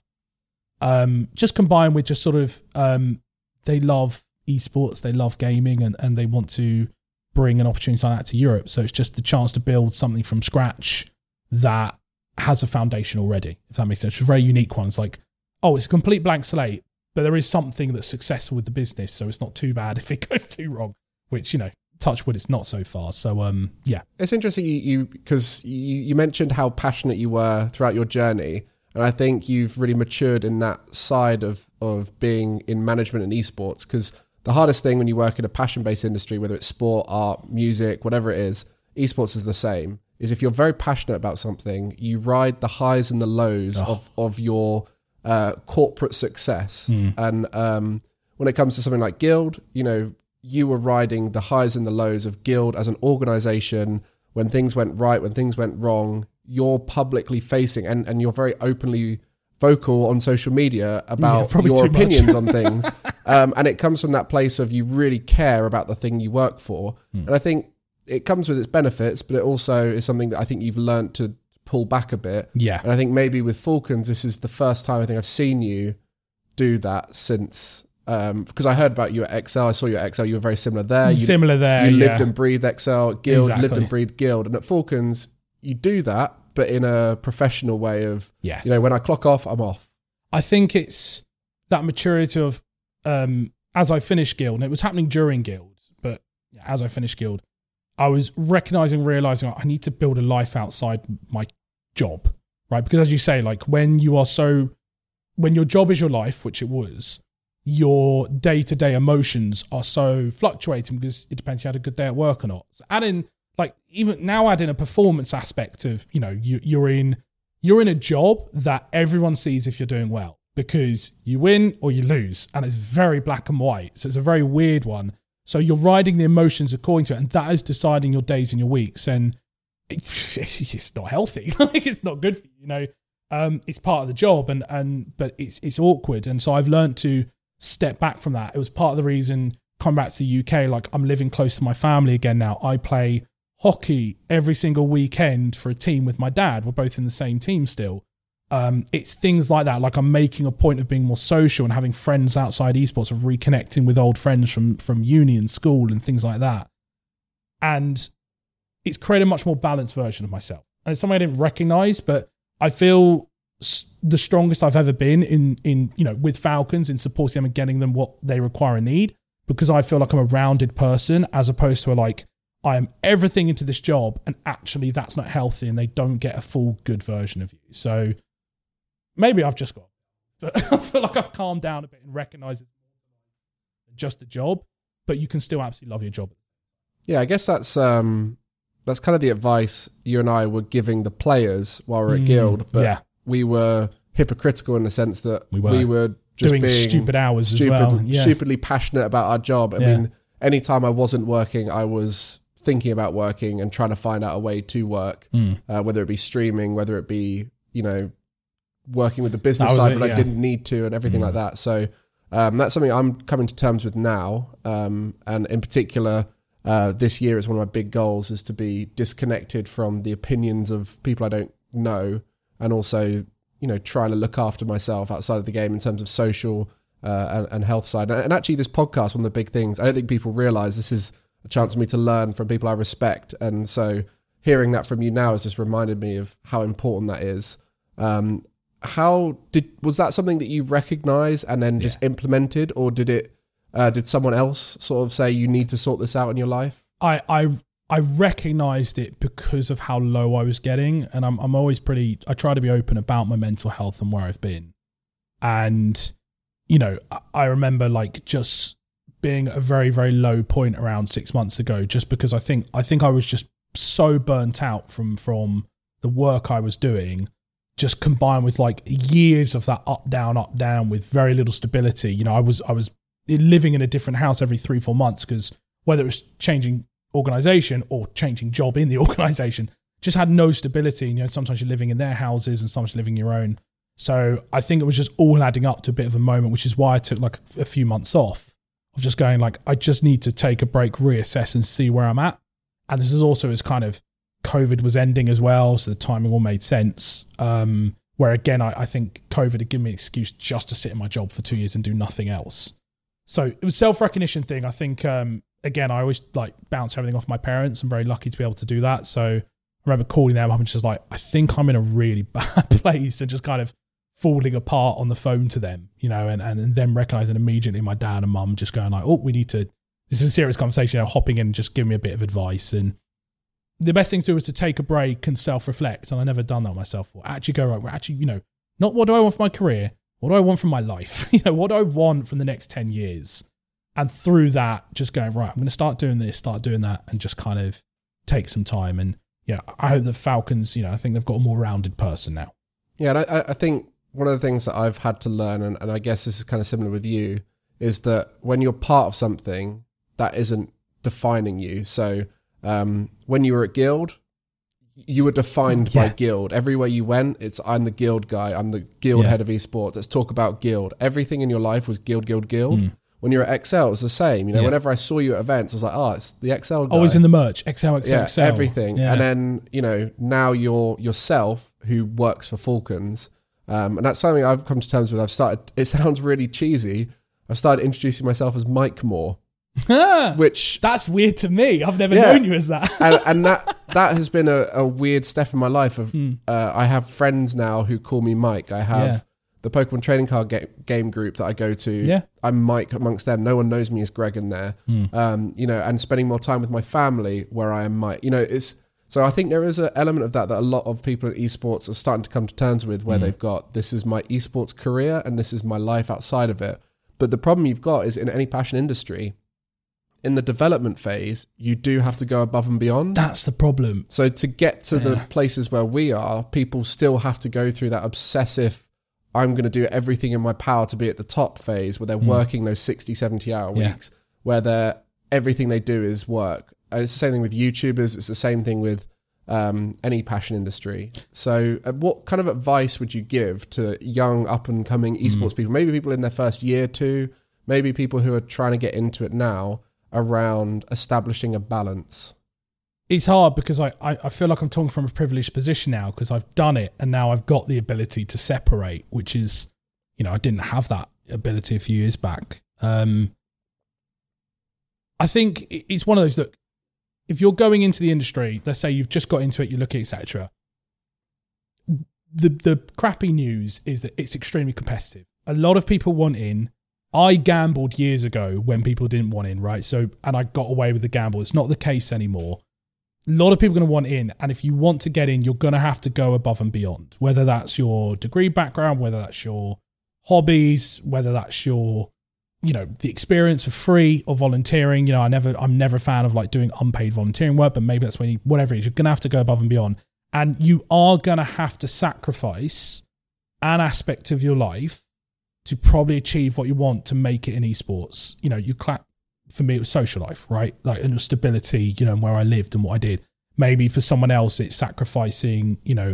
Just combined with just sort of, they love esports, they love gaming, and they want to bring an opportunity like that to Europe. So it's just the chance to build something from scratch that has a foundation already, if that makes sense. It's a very unique one. It's like, it's a complete blank slate, but there is something that's successful with the business, so it's not too bad if it goes too wrong, which, touch wood, it's not so far. So yeah, it's interesting because you mentioned how passionate you were throughout your journey, and I think you've really matured in that side of being in management and esports. Because the hardest thing when you work in a passion-based industry, whether it's sport, art, music, whatever it is, esports is the same. Is if you're very passionate about something, you ride the highs and the lows of your corporate success. And when it comes to something like Guild, you were riding the highs and the lows of Guild as an organization. When things went right, when things went wrong, you're publicly facing and you're very openly vocal on social media about your opinions on things. And it comes from that place of you really care about the thing you work for. And I think it comes with its benefits, but it also is something that I think you've learned to pull back a bit. Yeah. And I think maybe with Falcons, this is the first time I think I've seen you do that since, because I heard about you at XL. I saw you at XL. You were very similar there. You lived and breathed XL. Guild, lived and breathed Guild. And at Falcons, you do that, but in a professional way of, when I clock off, I'm off. I think it's that maturity of, as I finished Guild, and it was happening during Guild, but as I finished Guild, I was realizing I need to build a life outside my job, right? Because as you say, like when your job is your life, which it was, your day-to-day emotions are so fluctuating because it depends if you had a good day at work or not. So add in a performance aspect of, you're in a job that everyone sees if you're doing well because you win or you lose, and it's very black and white. So it's a very weird one. So you're riding the emotions according to it, and that is deciding your days and your weeks. And it's not healthy. Like it's not good for you. It's part of the job, but it's awkward. And so I've learned to step back from that. It was part of the reason coming back to the UK. Like I'm living close to my family again now. I play hockey every single weekend for a team with my dad. We're both in the same team still. It's things like that. Like I'm making a point of being more social and having friends outside esports, of reconnecting with old friends from uni and school and things like that. And it's created a much more balanced version of myself. And it's something I didn't recognize, but I feel the strongest I've ever been in with Falcons, in supporting them and getting them what they require and need, because I feel like I'm a rounded person as opposed to I am everything into this job and actually that's not healthy and they don't get a full good version of you. So maybe I've just got, but I feel like I've calmed down a bit and recognized it's more than just a job, but you can still absolutely love your job. Yeah, I guess that's kind of the advice you and I were giving the players while we're at Guild, but we were hypocritical in the sense that we were just doing being stupid hours as well. Yeah. Stupidly passionate about our job. I mean, anytime I wasn't working, I was thinking about working and trying to find out a way to work, whether it be streaming, whether it be, working with the business side when I didn't need to and everything like that. So that's something I'm coming to terms with now. And in particular, this year is one of my big goals is to be disconnected from the opinions of people I don't know, and also, trying to look after myself outside of the game in terms of social and health side. And actually this podcast, one of the big things, I don't think people realize this is a chance for me to learn from people I respect. And so hearing that from you now has just reminded me of how important that is. Was that something that you recognized and then just implemented, or did someone else sort of say you need to sort this out in your life? I recognized it because of how low I was getting, and I'm always I try to be open about my mental health and where I've been. And, I remember just being at a very, very low point around 6 months ago, just because I think I was just so burnt out from the work I was doing, just combined with years of that up down with very little stability. I was living in a different house every 3-4 months, because whether it was changing organization or changing job in the organization, just had no stability. Sometimes you're living in their houses and sometimes you're living your own. So I think it was just all adding up to a bit of a moment, which is why I took a few months off of just going I just need to take a break, reassess and see where I'm at. And this is also as kind of COVID was ending as well, so the timing all made sense. Where again, I think COVID had given me an excuse just to sit in my job for 2 years and do nothing else. So it was a self-recognition thing. I think, again, I always bounce everything off my parents. I'm very lucky to be able to do that. So I remember calling them up and just I think I'm in a really bad place, and just kind of falling apart on the phone to them, and them recognizing immediately my dad and mum just going we need to this is a serious conversation, hopping in and just giving me a bit of advice. And the best thing to do is to take a break and self-reflect. And I never done that myself. Actually go, right, well, actually, not what do I want for my career? What do I want from my life? What do I want from the next 10 years? And through that, just going, right, I'm going to start doing this, start doing that, and just kind of take some time. And I hope the Falcons, I think they've got a more rounded person now. Yeah, and I think one of the things that I've had to learn, and I guess this is kind of similar with you, is that when you're part of something, that isn't defining you. So when you were at Guild, you were defined by Guild. Everywhere you went, I'm the Guild guy. I'm the Guild head of esports. Let's talk about Guild. Everything in your life was Guild. When you were at XL, it was the same. Whenever I saw you at events, I was like, oh, it's the XL guy. Always in the merch. XL. Everything. Yeah. And then, now you're yourself who works for Falcons. And that's something I've come to terms with. It sounds really cheesy. I've started introducing myself as Mike Moore. Which that's weird to me. I've never known you as that. and that has been a weird step in my life. I have friends now who call me Mike. I have the Pokemon trading card game group that I go to. Yeah. I'm Mike amongst them. No one knows me as Greg in there. And spending more time with my family where I am Mike. So I think there is an element of that a lot of people in esports are starting to come to terms with, where they've got, this is my esports career and this is my life outside of it. But the problem you've got is, in any passion industry, in the development phase, you do have to go above and beyond. That's the problem. So to get to the places where we are, people still have to go through that obsessive, I'm going to do everything in my power to be at the top phase, where they're working those 60, 70-hour weeks, where everything they do is work. And it's the same thing with YouTubers. It's the same thing with any passion industry. So what kind of advice would you give to young, up-and-coming esports people, maybe people in their first year, two, maybe people who are trying to get into it now, around establishing a balance? It's hard because I feel like I'm talking from a privileged position now, because I've done it and now I've got the ability to separate, which is, I didn't have that ability a few years back. I think it's one of those, look, if you're going into the industry, let's say you've just got into it, you're looking, etc. The crappy news is that it's extremely competitive. A lot of people want in. I gambled years ago when people didn't want in, right? So, and I got away with the gamble. It's not the case anymore. A lot of people are going to want in. And if you want to get in, you're going to have to go above and beyond, whether that's your degree background, whether that's your hobbies, whether that's your, the experience for free or volunteering. I'm never a fan of like doing unpaid volunteering work, but maybe that's when whatever it is, you're going to have to go above and beyond. And you are going to have to sacrifice an aspect of your life to probably achieve what you want to make it in esports. For me, it was social life, right? Like, and stability, and where I lived and what I did. Maybe for someone else, it's sacrificing,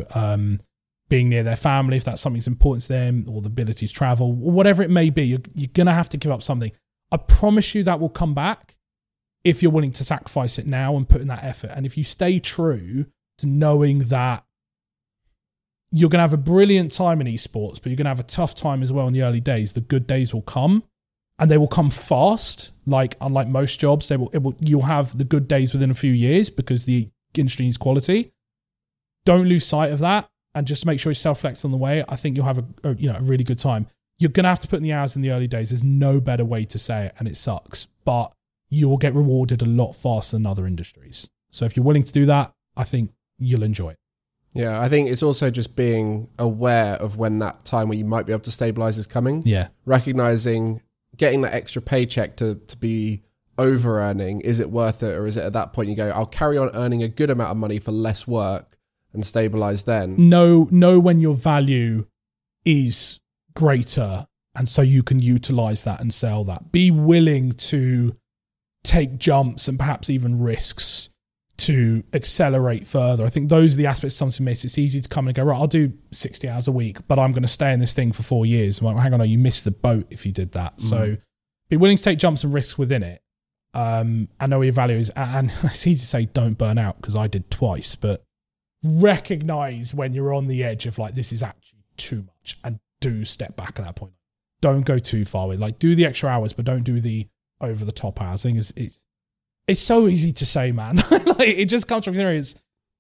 being near their family, if that's something that's important to them, or the ability to travel, or whatever it may be. You're going to have to give up something. I promise you that will come back if you're willing to sacrifice it now and put in that effort. And if you stay true to knowing that you're going to have a brilliant time in esports, but you're going to have a tough time as well in the early days. The good days will come, and they will come fast. Like, unlike most jobs, you'll have the good days within a few years because the industry needs quality. Don't lose sight of that, and just make sure you self-reflect on the way. I think you'll have a really good time. You're going to have to put in the hours in the early days. There's no better way to say it, and it sucks, but you will get rewarded a lot faster than other industries. So if you're willing to do that, I think you'll enjoy it. Yeah, I think it's also just being aware of when that time where you might be able to stabilize is coming. Yeah. Recognizing, getting that extra paycheck to be over earning. Is it worth it? Or is it at that point you go, I'll carry on earning a good amount of money for less work and stabilize then? Know when your value is greater, and so you can utilize that and sell that. Be willing to take jumps and perhaps even risks to accelerate further. I think those are the aspects sometimes miss. It's easy to come and go, right, I'll do 60 hours a week, but I'm going to stay in this thing for 4 years. I'm like, well, hang on, you missed the boat if you did that. So be willing to take jumps and risks within it. And know where your value is. And it's easy to say don't burn out, because I did twice, but recognize when you're on the edge of like, this is actually too much, and do step back at that point. Don't go too far with, like, do the extra hours, but don't do the over the top hours. I think it's so easy to say, man. Like, it just comes from experience.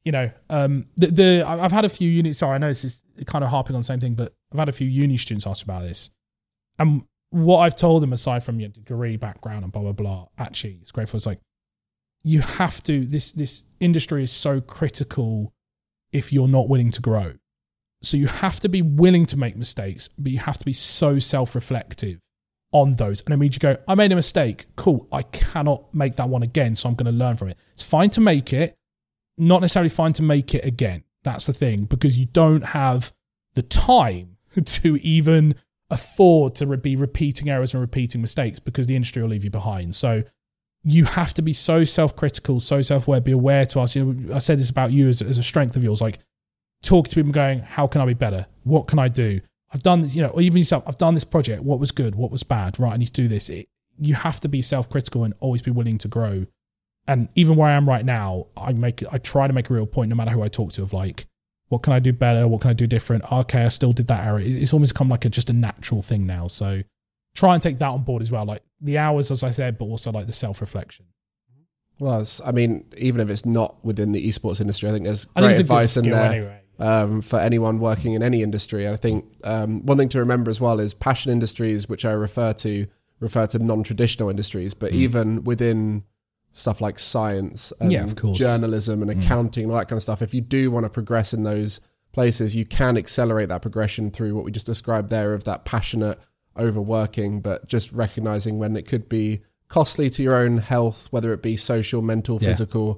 I've had a few uni. Sorry, I know this is kind of harping on the same thing, but I've had a few uni students ask about this. And what I've told them, aside from your degree background and blah, blah, blah, actually, it's grateful. It's like, you have to, this industry is so critical if you're not willing to grow. So you have to be willing to make mistakes, but you have to be so self-reflective on those. And it means you go, I made a mistake. Cool. I cannot make that one again. So I'm going to learn from it. It's fine to make it, not necessarily fine to make it again. That's the thing, because you don't have the time to even afford to be repeating errors and repeating mistakes, because the industry will leave you behind. So you have to be so self-critical, so self-aware, be aware to us. I said this about you as a strength of yours, like talk to people going, how can I be better? What can I do? I've done this, or even yourself, I've done this project. What was good? What was bad? Right, I need to do this. You have to be self-critical and always be willing to grow. And even where I am right now, I try to make a real point, no matter who I talk to, of like, what can I do better? What can I do different? Okay, I still did that error. It's almost become like just a natural thing now. So try and take that on board as well. Like the hours, as I said, but also like the self-reflection. Well, I mean, even if it's not within the esports industry, I think there's great advice in there. Anyway. For anyone working in any industry. I think one thing to remember as well is passion industries, which I refer to non-traditional industries, but even within stuff like science and journalism and accounting and all that kind of stuff, if you do want to progress in those places, you can accelerate that progression through what we just described there of that passionate overworking, but just recognizing when it could be costly to your own health, whether it be social, mental, physical.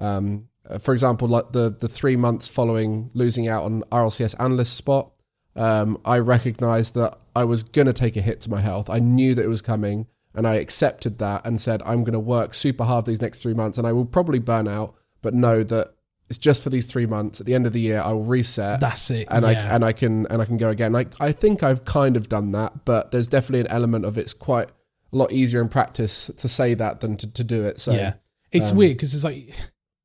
For example, like the 3 months following losing out on RLCS analyst spot, I recognized that I was going to take a hit to my health. I knew that it was coming, and I accepted that and said, I'm going to work super hard these next 3 months, and I will probably burn out, but know that it's just for these 3 months. At the end of the year, I will reset. That's it. And I can go again. I think I've kind of done that, but there's definitely an element of it's quite a lot easier in practice to say that than to do it. So yeah, it's weird because it's like,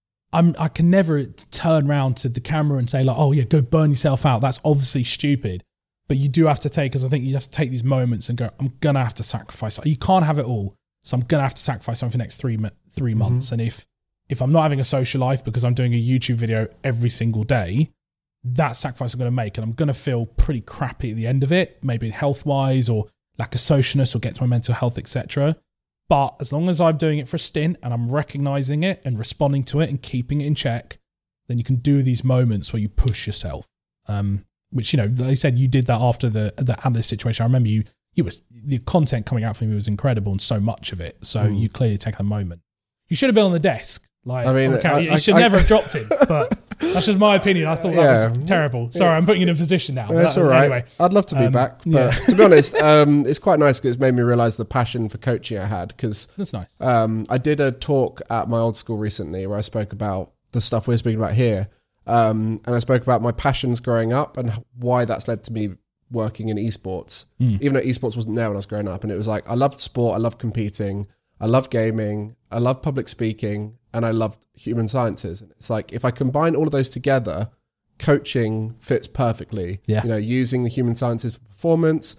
I can never turn around to the camera and say like, oh yeah, go burn yourself out. That's obviously stupid. But you do have to take, because I think you have to take these moments and go, I'm going to have to sacrifice. You can't have it all. So I'm going to have to sacrifice something for the next 3 months. And if I'm not having a social life because I'm doing a YouTube video every single day, that sacrifice I'm going to make. And I'm going to feel pretty crappy at the end of it, maybe health-wise or lack of socialness or get to my mental health, etc. But as long as I'm doing it for a stint and I'm recognizing it and responding to it and keeping it in check, then you can do these moments where you push yourself. Which, they said you did that after the analyst situation. I remember you was, the content coming out from you was incredible and so much of it. So you clearly take a moment. You should have been on the desk. Like, I mean, you should never have dropped it, but that's just my opinion. I thought that was terrible. Sorry, I'm putting you in a position now. That's all right. Anyway, I'd love to be back, but to be honest, it's quite nice because it's made me realise the passion for coaching I had. Because that's nice. I did a talk at my old school recently where I spoke about the stuff we're speaking about here, and I spoke about my passions growing up and why that's led to me working in esports, even though esports wasn't there when I was growing up. And it was like, I loved sport, I loved competing, I loved gaming, I loved public speaking, and I loved human sciences. And it's like, if I combine all of those together, coaching fits perfectly. Yeah. Using the human sciences for performance,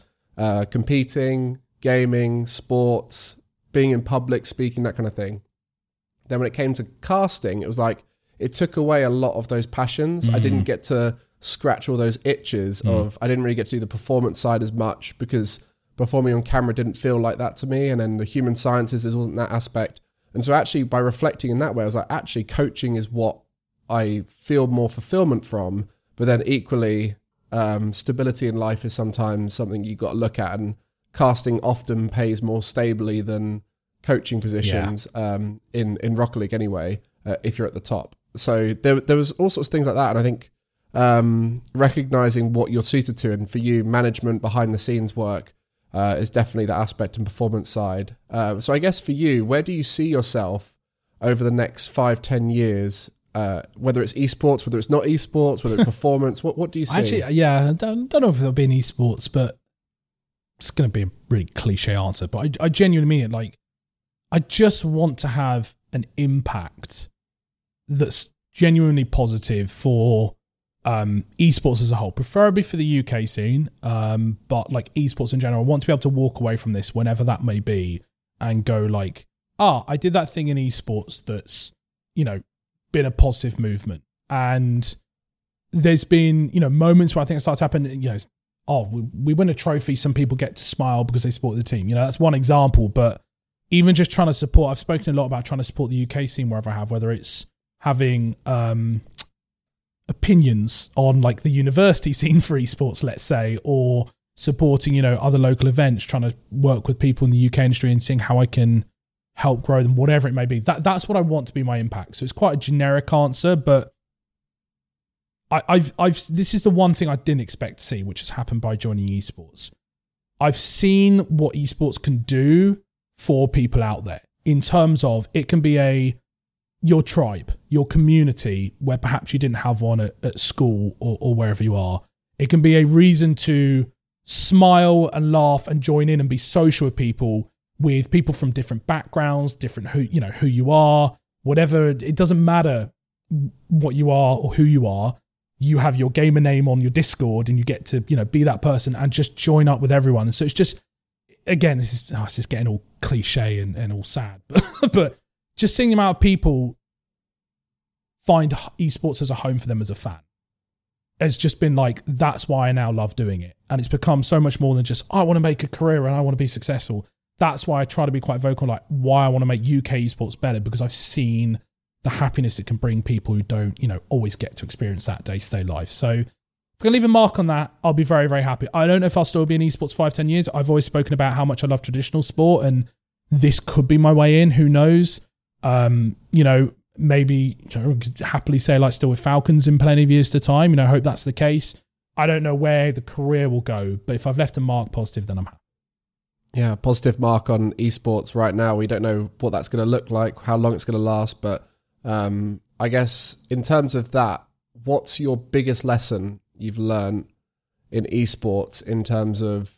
competing, gaming, sports, being in public, speaking, that kind of thing. Then when it came to casting, it was like, it took away a lot of those passions. I didn't get to scratch all those itches of, I didn't really get to do the performance side as much because performing on camera didn't feel like that to me. And then the human sciences, there wasn't that aspect. And so actually by reflecting in that way, I was like, actually coaching is what I feel more fulfillment from. But then equally, stability in life is sometimes something you've got to look at, and casting often pays more stably than coaching positions in Rocket League anyway, if you're at the top. So there was all sorts of things like that. And I think recognizing what you're suited to, and for you, management, behind the scenes work, is definitely the aspect and performance side. So I guess for you, where do you see yourself over the next 5-10 years? Whether it's esports, whether it's not esports, whether it's performance, what do you see? Actually, I don't know if it'll be in esports, but it's going to be a really cliche answer. But I genuinely mean it. Like, I just want to have an impact that's genuinely positive for esports as a whole, preferably for the UK scene, but like esports in general. I want to be able to walk away from this whenever that may be and go like, I did that thing in esports that's, been a positive movement. And there's been, moments where I think it starts to happen, we win a trophy, some people get to smile because they support the team. You know, that's one example. But even just trying to support, I've spoken a lot about trying to support the UK scene wherever I have, whether it's having opinions on like the university scene for esports, let's say, or supporting, you know, other local events, trying to work with people in the UK industry and seeing how I can help grow them, whatever it may be. That's what I want to be my impact. So it's quite a generic answer, but I've this is the one thing I didn't expect to see, which has happened by joining esports. I've seen what esports can do for people out there in terms of it can be your tribe, your community, where perhaps you didn't have one at school or wherever you are. It can be a reason to smile and laugh and join in and be social with people from different backgrounds, different who you are, whatever. It doesn't matter what you are or who you are. You have your gamer name on your Discord and you get to, you know, be that person and just join up with everyone. And so it's just, again, it's just getting all cliche and all sad, but just seeing the amount of people find esports as a home for them as a fan. It's just been like, that's why I now love doing it. And it's become so much more than just, I want to make a career and I want to be successful. That's why I try to be quite vocal, like why I want to make UK esports better, because I've seen the happiness it can bring people who don't, you know, always get to experience that day-to-day life. So if I can leave a mark on that, I'll be very, very happy. I don't know if I'll still be in esports 5-10 years. I've always spoken about how much I love traditional sport, and this could be my way in. Who knows? You know, maybe happily say like still with Falcons in plenty of years to time. You know, I hope that's the case. I don't know where the career will go, but if I've left a mark positive, then I'm happy. Yeah, positive mark on esports right now. We don't know what that's going to look like, how long it's going to last, but I guess in terms of that, what's your biggest lesson you've learned in esports in terms of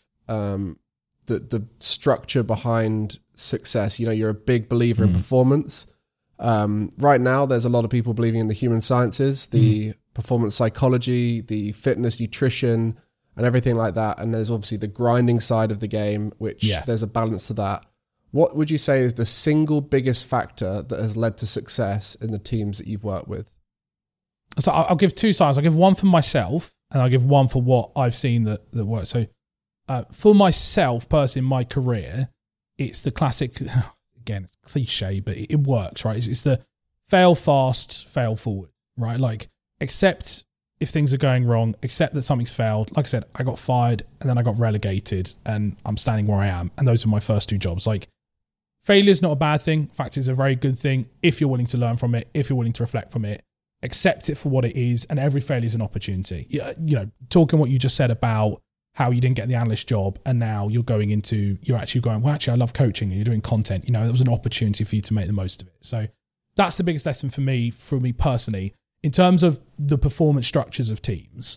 the structure behind success? You know, you're a big believer in performance. Right now, there's a lot of people believing in the human sciences, the performance psychology, the fitness, nutrition, and everything like that. And there's obviously the grinding side of the game, which there's a balance to that. What would you say is the single biggest factor that has led to success in the teams that you've worked with? So I'll give two sides. I'll give one for myself and I'll give one for what I've seen that works. So for myself, personally, in my career, it's the classic, again, it's cliche, but it works, right? It's the fail fast, fail forward, right? Like accept if things are going wrong, accept that something's failed. Like I said, I got fired and then I got relegated and I'm standing where I am. And those are my first two jobs. Like failure is not a bad thing. In fact, it's a very good thing if you're willing to learn from it, if you're willing to reflect from it, accept it for what it is. And every failure is an opportunity. You know, talking what you just said about how you didn't get the analyst job and now you're actually going, well, actually, I love coaching and you're doing content. You know, there was an opportunity for you to make the most of it. So that's the biggest lesson for me personally. In terms of the performance structures of teams,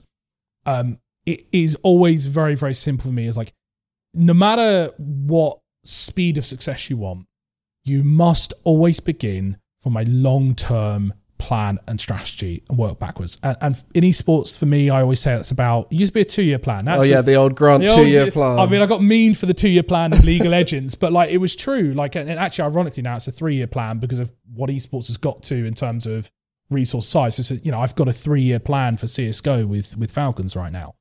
it is always very, very simple for me. It's like, no matter what speed of success you want, you must always begin from a long-term plan and strategy and work backwards. And in esports, for me, I always say that's about, it used to be a 2-year plan. That's the old Grant 2-year plan. I mean, I got mean for the 2-year plan of League of Legends, but like it was true. Like, and actually, ironically, now it's a 3-year plan because of what esports has got to in terms of resource size. So, you know, I've got a 3-year plan for CSGO with Falcons right now.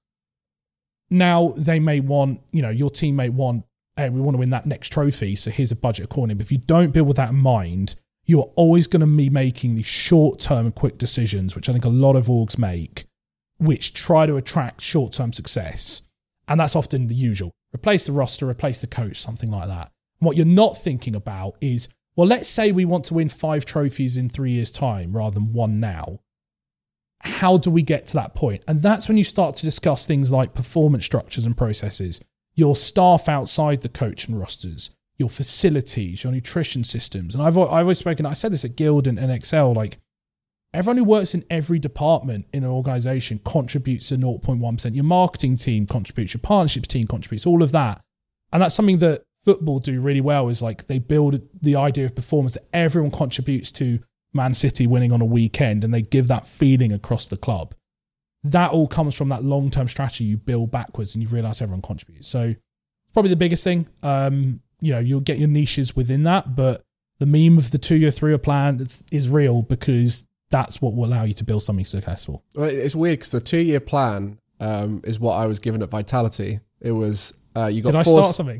Now they may want, you know, your team may want, hey, we want to win that next trophy, so here's a budget accordingly. But if you don't build with that in mind, you're always going to be making these short-term quick decisions, which I think a lot of orgs make, which try to attract short-term success. And that's often the usual. Replace the roster, replace the coach, something like that. And what you're not thinking about is, well, let's say we want to win 5 trophies in 3 years' time rather than 1 now. How do we get to that point? And that's when you start to discuss things like performance structures and processes, your staff outside the coach and rosters, your facilities, your nutrition systems. And I've always spoken, I said this at Guild and Excel, like everyone who works in every department in an organization contributes to 0.1%. Your marketing team contributes, your partnerships team contributes, all of that. And that's something that football do really well, is like they build the idea of performance that everyone contributes to Man City winning on a weekend, and they give that feeling across the club. That all comes from that long-term strategy you build backwards and you realize everyone contributes. So it's probably the biggest thing. You know, you'll get your niches within that, but the meme of the 2-year, 3-year plan is real because that's what will allow you to build something successful. Well, it's weird because the 2-year plan is what I was given at Vitality. It was you got Did I four. start something?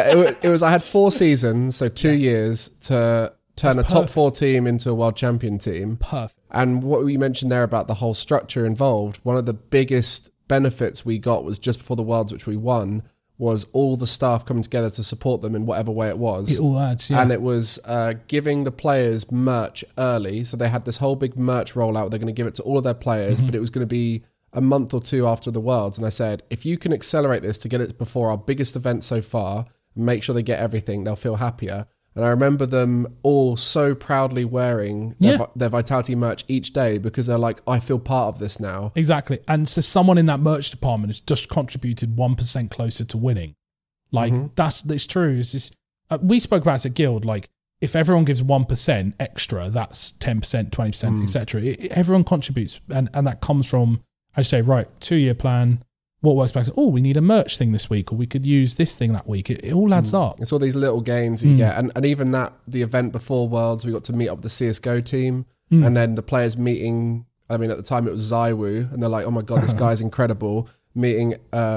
It was I had 4 seasons, so 2 years to turn a top 4 team into a world champion team. Perfect. And what you mentioned there about the whole structure involved, one of the biggest benefits we got was just before the Worlds, which we won, was all the staff coming together to support them in whatever way it was. It all adds, yeah. And it was giving the players merch early. So they had this whole big merch rollout. They're going to give it to all of their players, but it was going to be a month or 2 after the Worlds. And I said, if you can accelerate this to get it before our biggest event so far, and make sure they get everything, they'll feel happier. And I remember them all so proudly wearing their Vitality merch each day because they're like, I feel part of this now. Exactly. And so someone in that merch department has just contributed 1% closer to winning. Like, that's true. It's just, we spoke about it at Guild, like, if everyone gives 1% extra, that's 10%, 20%, etc. Everyone contributes. And that comes from, I say, right, 2-year plan. What works best? Oh, we need a merch thing this week, or we could use this thing that week. It all adds up. It's all these little gains you get. And even that, the event before Worlds, we got to meet up with the CSGO team, and then the players meeting, I mean, at the time it was Zywoo, and they're like, oh my God, this guy's incredible. Meeting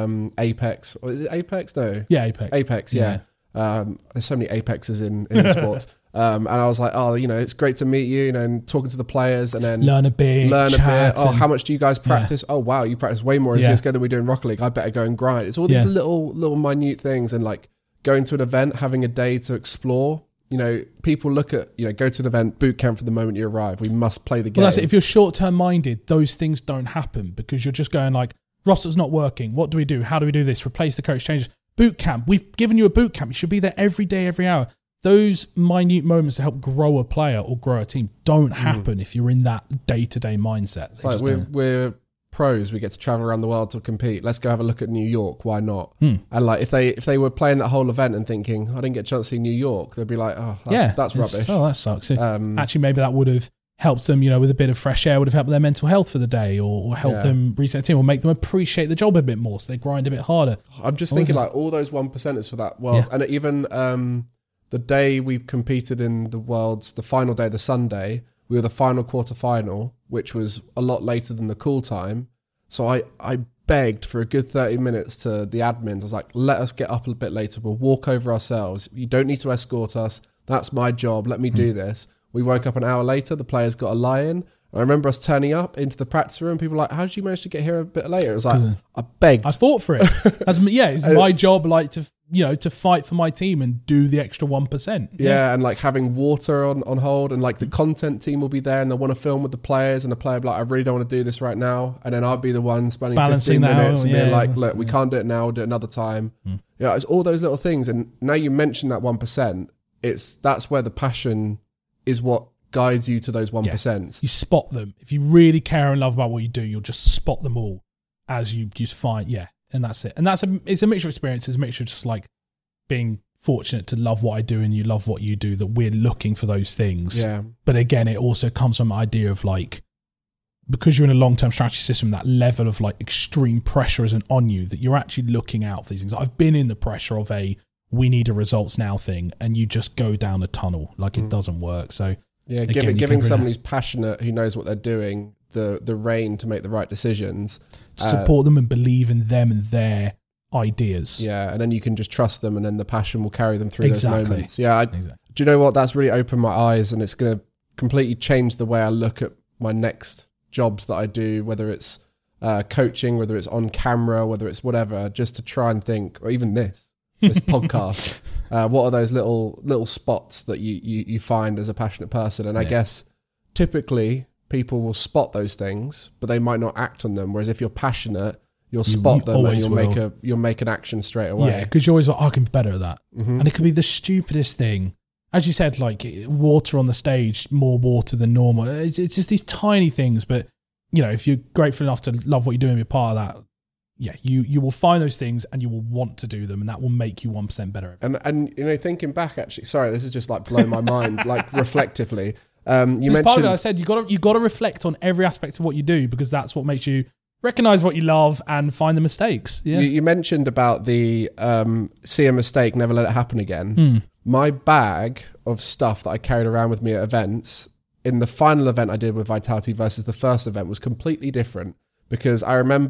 Apex. Or is it Apex? No. Yeah, Apex. Apex, yeah. There's so many Apexes in sports. And I was like, oh, it's great to meet you, and talking to the players, and then learn a bit. Oh, how much do you guys practice? Yeah. Oh, wow, you practice way more in CSGO than we do in Rocket League. I better go and grind. It's all these little minute things, and like going to an event, having a day to explore. People look at, go to an event, boot camp from the moment you arrive. We must play the game. Well, that's it. If you're short-term minded, those things don't happen because you're just going like, roster's not working. What do we do? How do we do this? Replace the coach changes. Boot camp. We've given you a boot camp. You should be there every day, every hour. Those minute moments to help grow a player or grow a team don't happen if you're in that day-to-day mindset. It's like we're pros. We get to travel around the world to compete. Let's go have a look at New York. Why not? And like if they were playing that whole event and thinking, I didn't get a chance to see New York, they'd be like, oh, that's rubbish. Oh, that sucks. Actually, maybe that would have helped them, with a bit of fresh air, would have helped their mental health for the day, or help them reset the team, or make them appreciate the job a bit more, so they grind a bit harder. I'm just thinking like all those 1%ers for that World, and even the day we competed in the Worlds, the final day, the Sunday, we were the final quarterfinal, which was a lot later than the call time. So I begged for a good 30 minutes to the admins. I was like, let us get up a bit later. We'll walk over ourselves. You don't need to escort us. That's my job. Let me do this. We woke up an hour later. The players got a lie-in. I remember us turning up into the practice room. People were like, how did you manage to get here a bit later? It was like, I begged. I fought for it. It's my job, like, to fight for my team and do the extra 1%. Yeah, and like having water on hold, and like the content team will be there and they'll want to film with the players, and the player will be like, I really don't want to do this right now. And then I'll be the one spending balancing 15 minutes and being like, look, we can't do it now, we'll do it another time. It's all those little things. And now you mention that 1%, that's where the passion is what guides you to those 1%. You spot them. If you really care and love about what you do, you'll just spot them all as you just find, and that's it. And it's a mixture of experiences, a mixture of just like being fortunate to love what I do and you love what you do, that we're looking for those things. Yeah. But again, it also comes from the idea of like, because you're in a long-term strategy system, that level of like extreme pressure isn't on you, that you're actually looking out for these things. I've been in the pressure of we need a results now thing, and you just go down a tunnel. Like it doesn't work. So yeah, again, giving someone who's passionate, who knows what they're doing, the rein to make the right decisions. Support them and believe in them and their ideas. Yeah, and then you can just trust them, and then the passion will carry them through those moments. Yeah, do you know what? That's really opened my eyes, and it's going to completely change the way I look at my next jobs that I do, whether it's coaching, whether it's on camera, whether it's whatever, just to try and think, or even this podcast. What are those little spots that you find as a passionate person? And I guess typically people will spot those things, but they might not act on them. Whereas if you're passionate, you'll spot them and you'll make an action straight away. Yeah, because you're always like, I can be better at that. And it could be the stupidest thing. As you said, like water on the stage, more water than normal. It's just these tiny things, but if you're grateful enough to love what you're doing, be part of that. Yeah, you will find those things and you will want to do them, and that will make you 1% better. And thinking back, actually, sorry, this is just like blown my mind, like reflectively. You mentioned part of it, I said you got to reflect on every aspect of what you do, because that's what makes you recognize what you love and find the mistakes. Yeah, you mentioned about the see a mistake, never let it happen again. My bag of stuff that I carried around with me at events, in the final event I did with Vitality versus the first event, was completely different, because I remember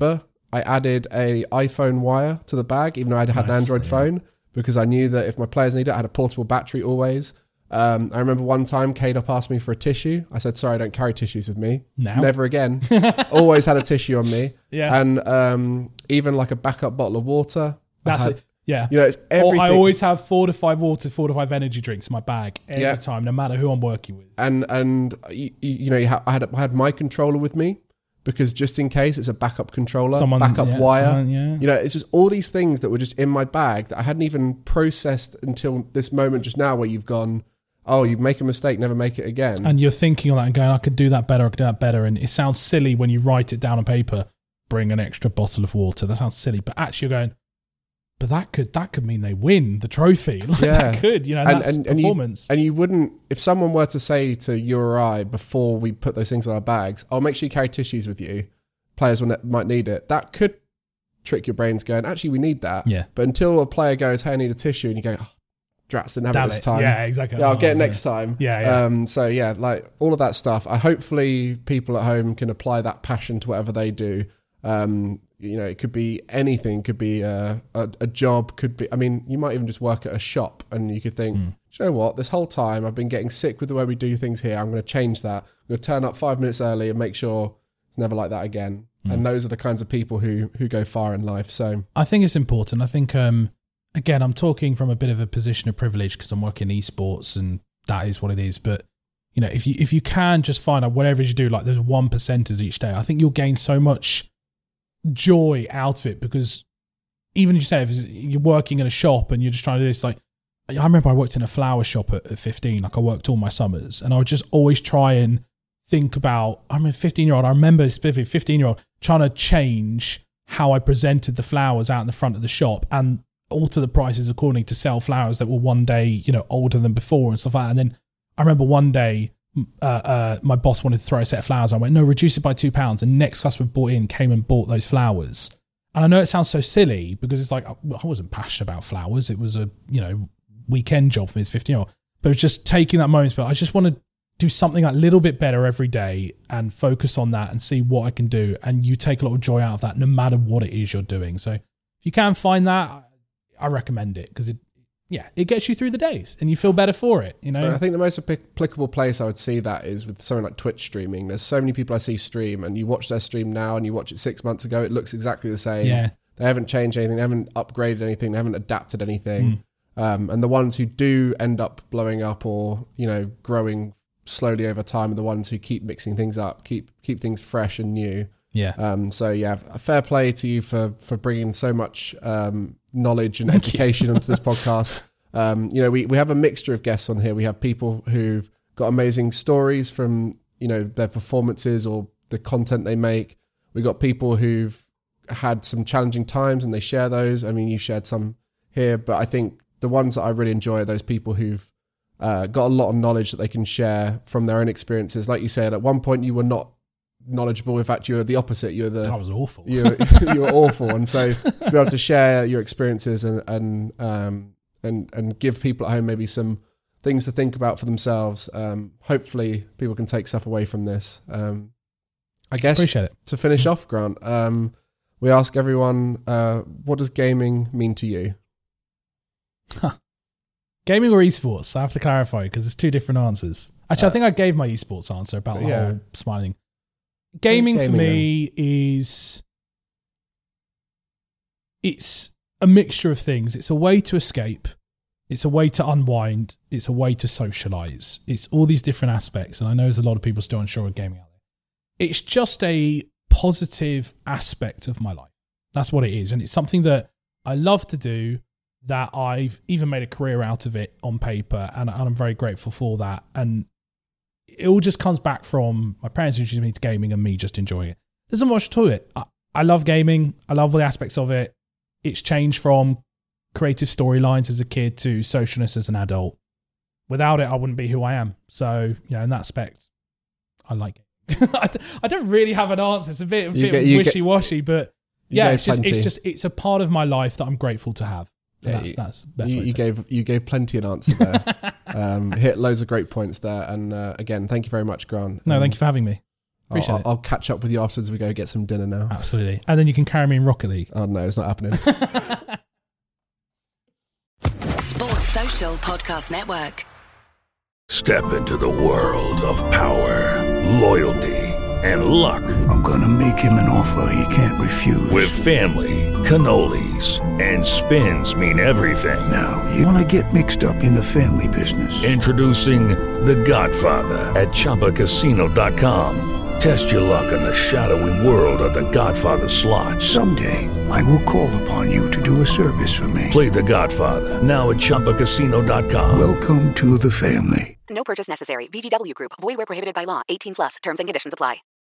I added a iPhone wire to the bag, even though I had an Android phone, because I knew that if my players needed it, I had a portable battery always. I remember one time K-Dop asked me for a tissue. I said, sorry, I don't carry tissues with me. No. Never again. Always had a tissue on me. Yeah. And even like a backup bottle of water. That's it. Yeah. You know, it's everything. I always have 4 to 5 water, 4 to 5 energy drinks in my bag every time, no matter who I'm working with. And I had my controller with me because just in case it's a backup controller, backup wire. You know, it's just all these things that were just in my bag that I hadn't even processed until this moment just now where you've gone, oh, you make a mistake, never make it again. And you're thinking of that and going, I could do that better, I could do that better. And it sounds silly when you write it down on paper, bring an extra bottle of water. That sounds silly. But actually you're going, but that could mean they win the trophy. Like that could, you know, that's performance. And you wouldn't, if someone were to say to you or I before we put those things in our bags, oh, make sure you carry tissues with you. Players might need it. That could trick your brains going, actually, we need that. Yeah. But until a player goes, hey, I need a tissue, and you go, oh, drats, didn't have it this time. Yeah, exactly. Yeah, I'll get it next time. Yeah. So yeah, like all of that stuff. Hopefully people at home can apply that passion to whatever they do. You know, it could be anything. Could be a job. Could be. I mean, you might even just work at a shop, and you could think, do you know what? This whole time I've been getting sick with the way we do things here. I'm going to change that. I'm going to turn up 5 minutes early and make sure it's never like that again. And those are the kinds of people who go far in life. So I think it's important. I think again, I'm talking from a bit of a position of privilege because I'm working esports, and that is what it is. But you know, if you can just find out whatever you do, like there's 1%ers each day, I think you'll gain so much joy out of it, because even if you say if you're working in a shop and you're just trying to do this, like I remember I worked in a flower shop at 15, like I worked all my summers, and I would just always try and think about, I'm a 15-year-old, I remember specifically 15-year-old trying to change how I presented the flowers out in the front of the shop and alter the prices according to sell flowers that were one day, you know, older than before and stuff like that. And then I remember one day my boss wanted to throw a set of flowers. I went, no, reduce it by £2. And next customer came and bought those flowers. And I know it sounds so silly because it's like, I wasn't passionate about flowers. It was a, you know, weekend job for me as 15-year-old. But it was just taking that moment, but I just want to do something a little bit better every day and focus on that and see what I can do. And you take a lot of joy out of that, no matter what it is you're doing. So if you can find that, I recommend it, because it gets you through the days and you feel better for it. You know, I think the most applicable place I would see that is with something like Twitch streaming. There's so many people I see stream, and you watch their stream now and you watch it 6 months ago, it looks exactly the same. Yeah. They haven't changed anything. They haven't upgraded anything. They haven't adapted anything. And the ones who do end up blowing up or, you know, growing slowly over time are the ones who keep mixing things up, keep things fresh and new. Yeah. So yeah, a fair play to you for bringing so much knowledge and education onto this podcast. You know, we have a mixture of guests on here. We have people who've got amazing stories from, you know, their performances or the content they make. We got people who've had some challenging times and they share those. I mean, you shared some here, but I think the ones that I really enjoy are those people who've got a lot of knowledge that they can share from their own experiences. Like you said, at one point you were not knowledgeable. In fact, you were the opposite. I was awful. You were awful. And so to be able to share your experiences and give people at home maybe some things to think about for themselves. Hopefully people can take stuff away from this. I guess appreciate it. To finish off, Grant, we ask everyone, what does gaming mean to you? Gaming or esports? I have to clarify because there's two different answers. Actually, I think I gave my esports answer about the whole smiling. Gaming for me is, it's a mixture of things. It's a way to escape. It's a way to unwind. It's a way to socialize. It's all these different aspects. And I know there's a lot of people still unsure of gaming out there. It's just a positive aspect of my life. That's what it is. And it's something that I love to do, that I've even made a career out of it on paper. And I'm very grateful for that. And it all just comes back from my parents introduced me to gaming and me just enjoying it. There's not much to it. I love gaming. I love all the aspects of it. It's changed from creative storylines as a kid to socialness as an adult. Without it, I wouldn't be who I am. So, you know, in that aspect, I like it. I don't really have an answer. It's a bit wishy-washy, but yeah, it's a part of my life that I'm grateful to have. Yeah, that's best way you gave plenty an answer there. Hit loads of great points there, and again, thank you very much, Grant. No, thank you for having me. Appreciate it. I'll catch up with you afterwards. We go get some dinner now. Absolutely. And then you can carry me in Rocket League. Oh, no, it's not happening. Sports Social Podcast Network. Step into the world of power, loyalty, and luck. I'm gonna make him an offer he can't refuse. With family, cannolis, and spins mean everything. Now, you wanna get mixed up in the family business. Introducing The Godfather at ChumbaCasino.com. Test your luck in the shadowy world of The Godfather slot. Someday, I will call upon you to do a service for me. Play The Godfather now at ChumbaCasino.com. Welcome to the family. No purchase necessary. VGW Group. Void where prohibited by law. 18+. Terms and conditions apply.